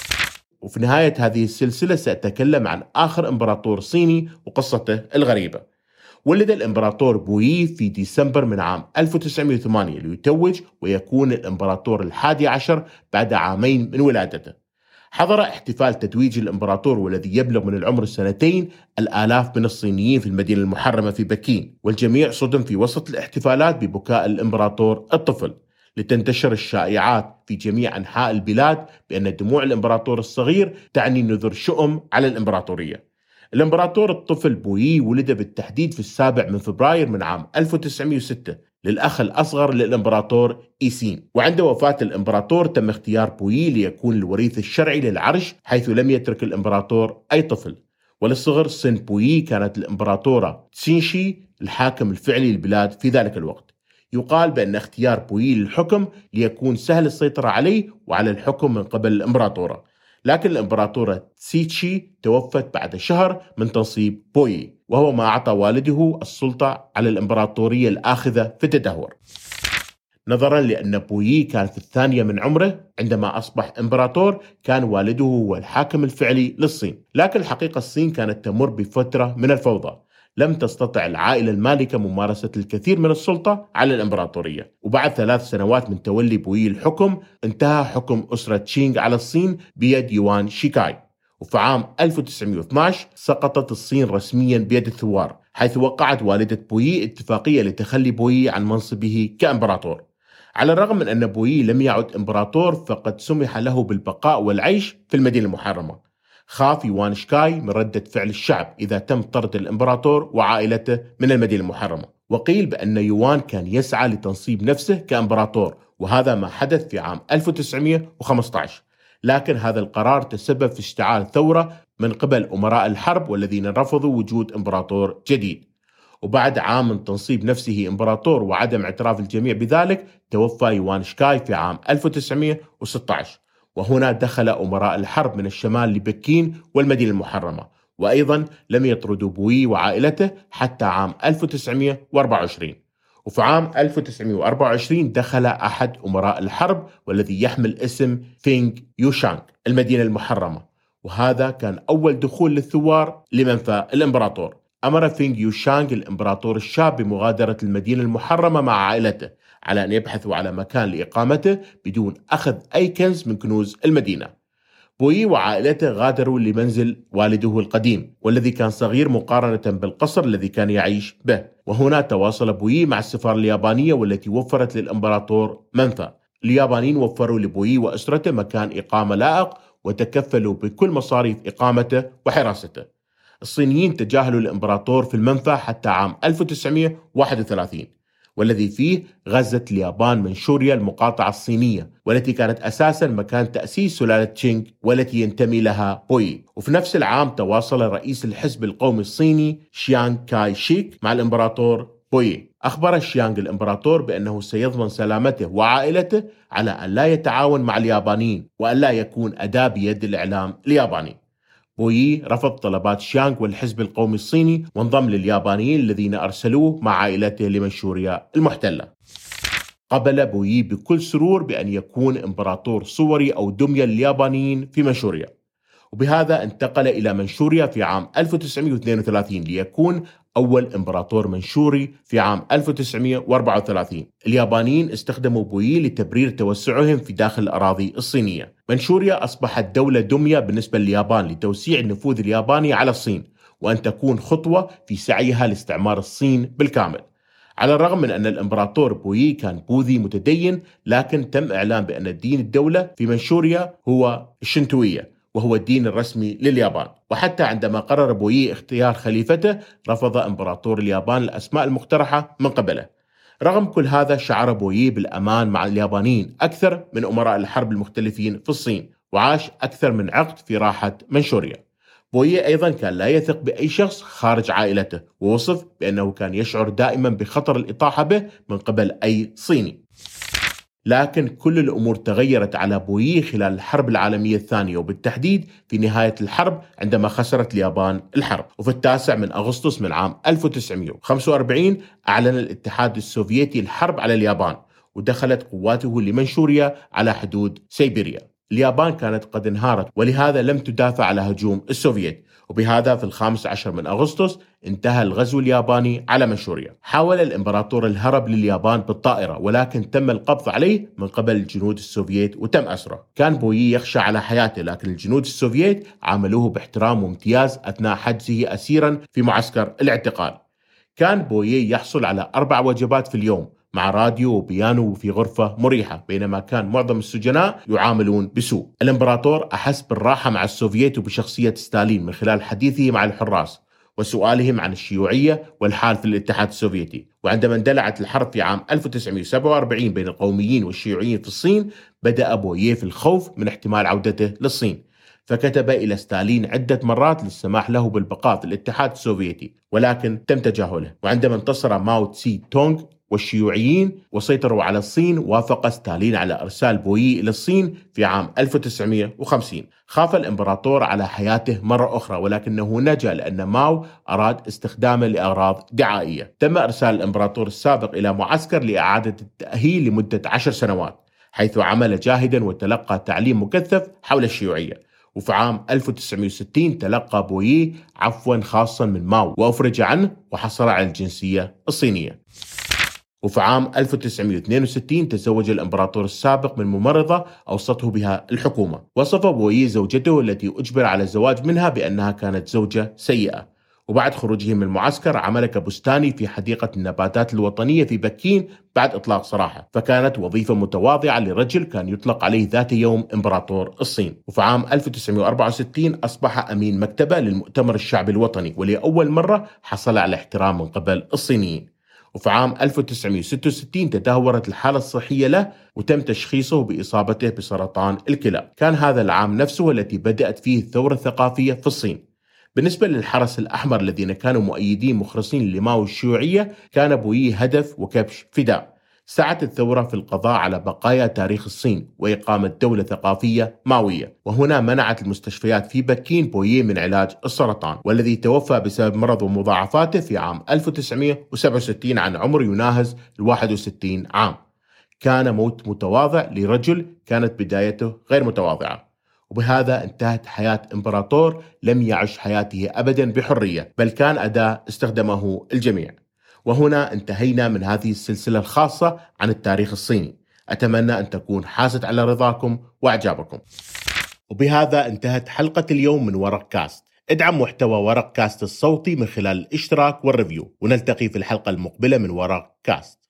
وفي نهاية هذه السلسلة سأتكلم عن آخر إمبراطور صيني وقصته الغريبة. ولد الإمبراطور بويي في ديسمبر من عام 1908 ليتوج ويكون الإمبراطور الحادي عشر بعد عامين من ولادته. حضر احتفال تتويج الإمبراطور والذي يبلغ من العمر 2 الآلاف من الصينيين في المدينة المحرمة في بكين، والجميع صدم في وسط الاحتفالات ببكاء الإمبراطور الطفل، لتنتشر الشائعات في جميع أنحاء البلاد بأن دموع الإمبراطور الصغير تعني نذر شؤم على الإمبراطورية. الإمبراطور الطفل بويي ولد بالتحديد في 7 فبراير من عام 1906 للأخ الأصغر للإمبراطور إيسين. وعند وفاة الإمبراطور تم اختيار بويي ليكون الوريث الشرعي للعرش، حيث لم يترك الإمبراطور أي طفل. وللصغر سن بويي كانت الإمبراطورة تسينشي الحاكم الفعلي للبلاد في ذلك الوقت. يقال بأن اختيار بويي للحكم ليكون سهل السيطرة عليه وعلى الحكم من قبل الإمبراطورة، لكن الإمبراطورة تسيتشي توفت بعد شهر من تنصيب بويي، وهو ما أعطى والده السلطة على الإمبراطورية الآخذة في التدهور. نظرا لأن بويي كان في الثانية من عمره عندما أصبح إمبراطور. كان والده هو الحاكم الفعلي للصين، لكن الحقيقة الصين كانت تمر بفترة من الفوضى. لم تستطع العائلة المالكة ممارسة الكثير من السلطة على الإمبراطورية، وبعد 3 سنوات من تولي بويي الحكم انتهى حكم أسرة تشينغ على الصين بيد يوان شيكاي. وفي عام 1912 سقطت الصين رسميا بيد الثوار، حيث وقعت والدة بويي اتفاقية لتخلي بويي عن منصبه كإمبراطور. على الرغم من أن بويي لم يعد إمبراطور، فقد سمح له بالبقاء والعيش في المدينة المحرمة. خاف يوان شكاي من ردة فعل الشعب إذا تم طرد الإمبراطور وعائلته من المدينة المحرمة، وقيل بأن يوان كان يسعى لتنصيب نفسه كإمبراطور، وهذا ما حدث في عام 1915. لكن هذا القرار تسبب في اشتعال ثورة من قبل أمراء الحرب والذين رفضوا وجود إمبراطور جديد. وبعد عام من تنصيب نفسه إمبراطور وعدم اعتراف الجميع بذلك، توفى يوان شكاي في عام 1916. وهنا دخل أمراء الحرب من الشمال لبكين والمدينة المحرمة، وأيضا لم يطردوا بويي وعائلته حتى عام 1924. وفي عام 1924 دخل أحد أمراء الحرب والذي يحمل اسم فينغ يوشانغ المدينة المحرمة، وهذا كان أول دخول للثوار لمنفى الإمبراطور. أمر فينغ يوشانغ الإمبراطور الشاب بمغادرة المدينة المحرمة مع عائلته على أن يبحثوا على مكان لإقامته بدون أخذ أي كنز من كنوز المدينة. بويي وعائلته غادروا لمنزل والده القديم والذي كان صغير مقارنة بالقصر الذي كان يعيش به، وهنا تواصل بويي مع السفارة اليابانية والتي وفرت للإمبراطور منفى. اليابانيين وفروا لبويي وأسرته مكان إقامة لائق وتكفلوا بكل مصاريف إقامته وحراسته. الصينيين تجاهلوا الإمبراطور في المنفى حتى عام 1931، والذي فيه غزت اليابان منشوريا المقاطعة الصينية، والتي كانت أساسا مكان تأسيس سلالة تشينغ والتي ينتمي لها بويي. وفي نفس العام تواصل رئيس الحزب القومي الصيني شيانغ كاي شيك مع الإمبراطور بويي. أخبر شيانغ الإمبراطور بأنه سيضمن سلامته وعائلته على أن لا يتعاون مع اليابانيين وأن لا يكون أداة بيد الإعلام الياباني. بويي رفض طلبات شيانغ والحزب القومي الصيني وانضم لليابانيين الذين أرسلوه مع عائلته لمنشوريا المحتلة. قبل بويي بكل سرور بأن يكون إمبراطور صوري أو دمية لليابانيين في منشوريا، وبهذا انتقل إلى منشوريا في عام 1932 ليكون أول إمبراطور منشوري في عام 1934. اليابانيين استخدموا بويي لتبرير توسعهم في داخل الأراضي الصينية. منشوريا أصبحت دولة دمية بالنسبة لليابان لتوسيع النفوذ الياباني على الصين، وأن تكون خطوة في سعيها لاستعمار الصين بالكامل. على الرغم من أن الإمبراطور بويي كان بوذي متدين، لكن تم إعلان بأن الدين الدولة في منشوريا هو الشنتوية، وهو الدين الرسمي لليابان. وحتى عندما قرر بويي اختيار خليفته، رفض إمبراطور اليابان الأسماء المقترحة من قبله. رغم كل هذا، شعر بويي بالأمان مع اليابانيين أكثر من أمراء الحرب المختلفين في الصين، وعاش أكثر من عقد في راحة منشوريا. بويي أيضا كان لا يثق بأي شخص خارج عائلته، ووصف بأنه كان يشعر دائما بخطر الإطاحة به من قبل أي صيني. لكن كل الأمور تغيرت على بويي خلال الحرب العالمية الثانية، وبالتحديد في نهاية الحرب عندما خسرت اليابان الحرب. وفي 9 من أغسطس من عام 1945 أعلن الاتحاد السوفيتي الحرب على اليابان، ودخلت قواته لمنشوريا على حدود سيبيريا. اليابان كانت قد انهارت، ولهذا لم تدافع على هجوم السوفييت، وبهذا في 15 من أغسطس انتهى الغزو الياباني على منشوريا. حاول الإمبراطور الهرب لليابان بالطائرة، ولكن تم القبض عليه من قبل الجنود السوفييت وتم أسره. كان بويي يخشى على حياته، لكن الجنود السوفييت عاملوه باحترام وامتياز أثناء حجزه أسيرا في معسكر الاعتقال. كان بويي يحصل على 4 وجبات في اليوم مع راديو وبيانو في غرفة مريحة، بينما كان معظم السجناء يعاملون بسوء. الإمبراطور أحس بالراحة مع السوفييت وبشخصية ستالين من خلال حديثه مع الحراس وسؤالهم عن الشيوعية والحال في الاتحاد السوفيتي. وعندما اندلعت الحرب في عام 1947 بين القوميين والشيوعيين في الصين، بدأ بويي في الخوف من احتمال عودته للصين، فكتب إلى ستالين عدة مرات للسماح له بالبقاء في الاتحاد السوفيتي، ولكن تم تجاهله. وعندما انتصر ماو تسي تونغ والشيوعيين وسيطروا على الصين، وافق ستالين على إرسال بويي إلى الصين في عام 1950. خاف الإمبراطور على حياته مرة أخرى، ولكنه نجا لأن ماو أراد استخدامه لأغراض دعائية. تم إرسال الإمبراطور السابق إلى معسكر لإعادة التأهيل لمدة 10 سنوات، حيث عمل جاهدا وتلقى تعليم مكثف حول الشيوعية. وفي عام 1960 تلقى بويي عفوا خاصا من ماو وأفرج عنه وحصل على الجنسية الصينية. وفي عام 1962 تزوج الإمبراطور السابق من ممرضة أوصته بها الحكومة. وصف بويي زوجته التي أجبر على الزواج منها بأنها كانت زوجة سيئة. وبعد خروجه من المعسكر عمل كبستاني في حديقة النباتات الوطنية في بكين بعد إطلاق سراحه، فكانت وظيفة متواضعة لرجل كان يطلق عليه ذات يوم إمبراطور الصين. وفي عام 1964 أصبح أمين مكتبة للمؤتمر الشعبي الوطني، ولأول مرة حصل على احترام من قبل الصينيين. وفي عام 1966 تدهورت الحالة الصحية له وتم تشخيصه بإصابته بسرطان الكلى. كان هذا العام نفسه التي بدأت فيه الثورة الثقافية في الصين. بالنسبة للحرس الأحمر الذين كانوا مؤيدين مخلصين لماو الشيوعية، كان بويي هدف وكبش فداء. سعت الثورة في القضاء على بقايا تاريخ الصين وإقامة دولة ثقافية ماوية. وهنا منعت المستشفيات في بكين بويي من علاج السرطان، والذي توفى بسبب مرض ومضاعفاته في عام 1967 عن عمر يناهز 61 عام. كان موت متواضع لرجل كانت بدايته غير متواضعة. وبهذا انتهت حياة إمبراطور لم يعش حياته أبدا بحرية، بل كان أداة استخدمه الجميع. وهنا انتهينا من هذه السلسلة الخاصة عن التاريخ الصيني. أتمنى أن تكون حازت على رضاكم وإعجابكم. وبهذا انتهت حلقة اليوم من ورق كاست. ادعم محتوى ورق كاست الصوتي من خلال الاشتراك والريفيو، ونلتقي في الحلقة المقبلة من ورق كاست.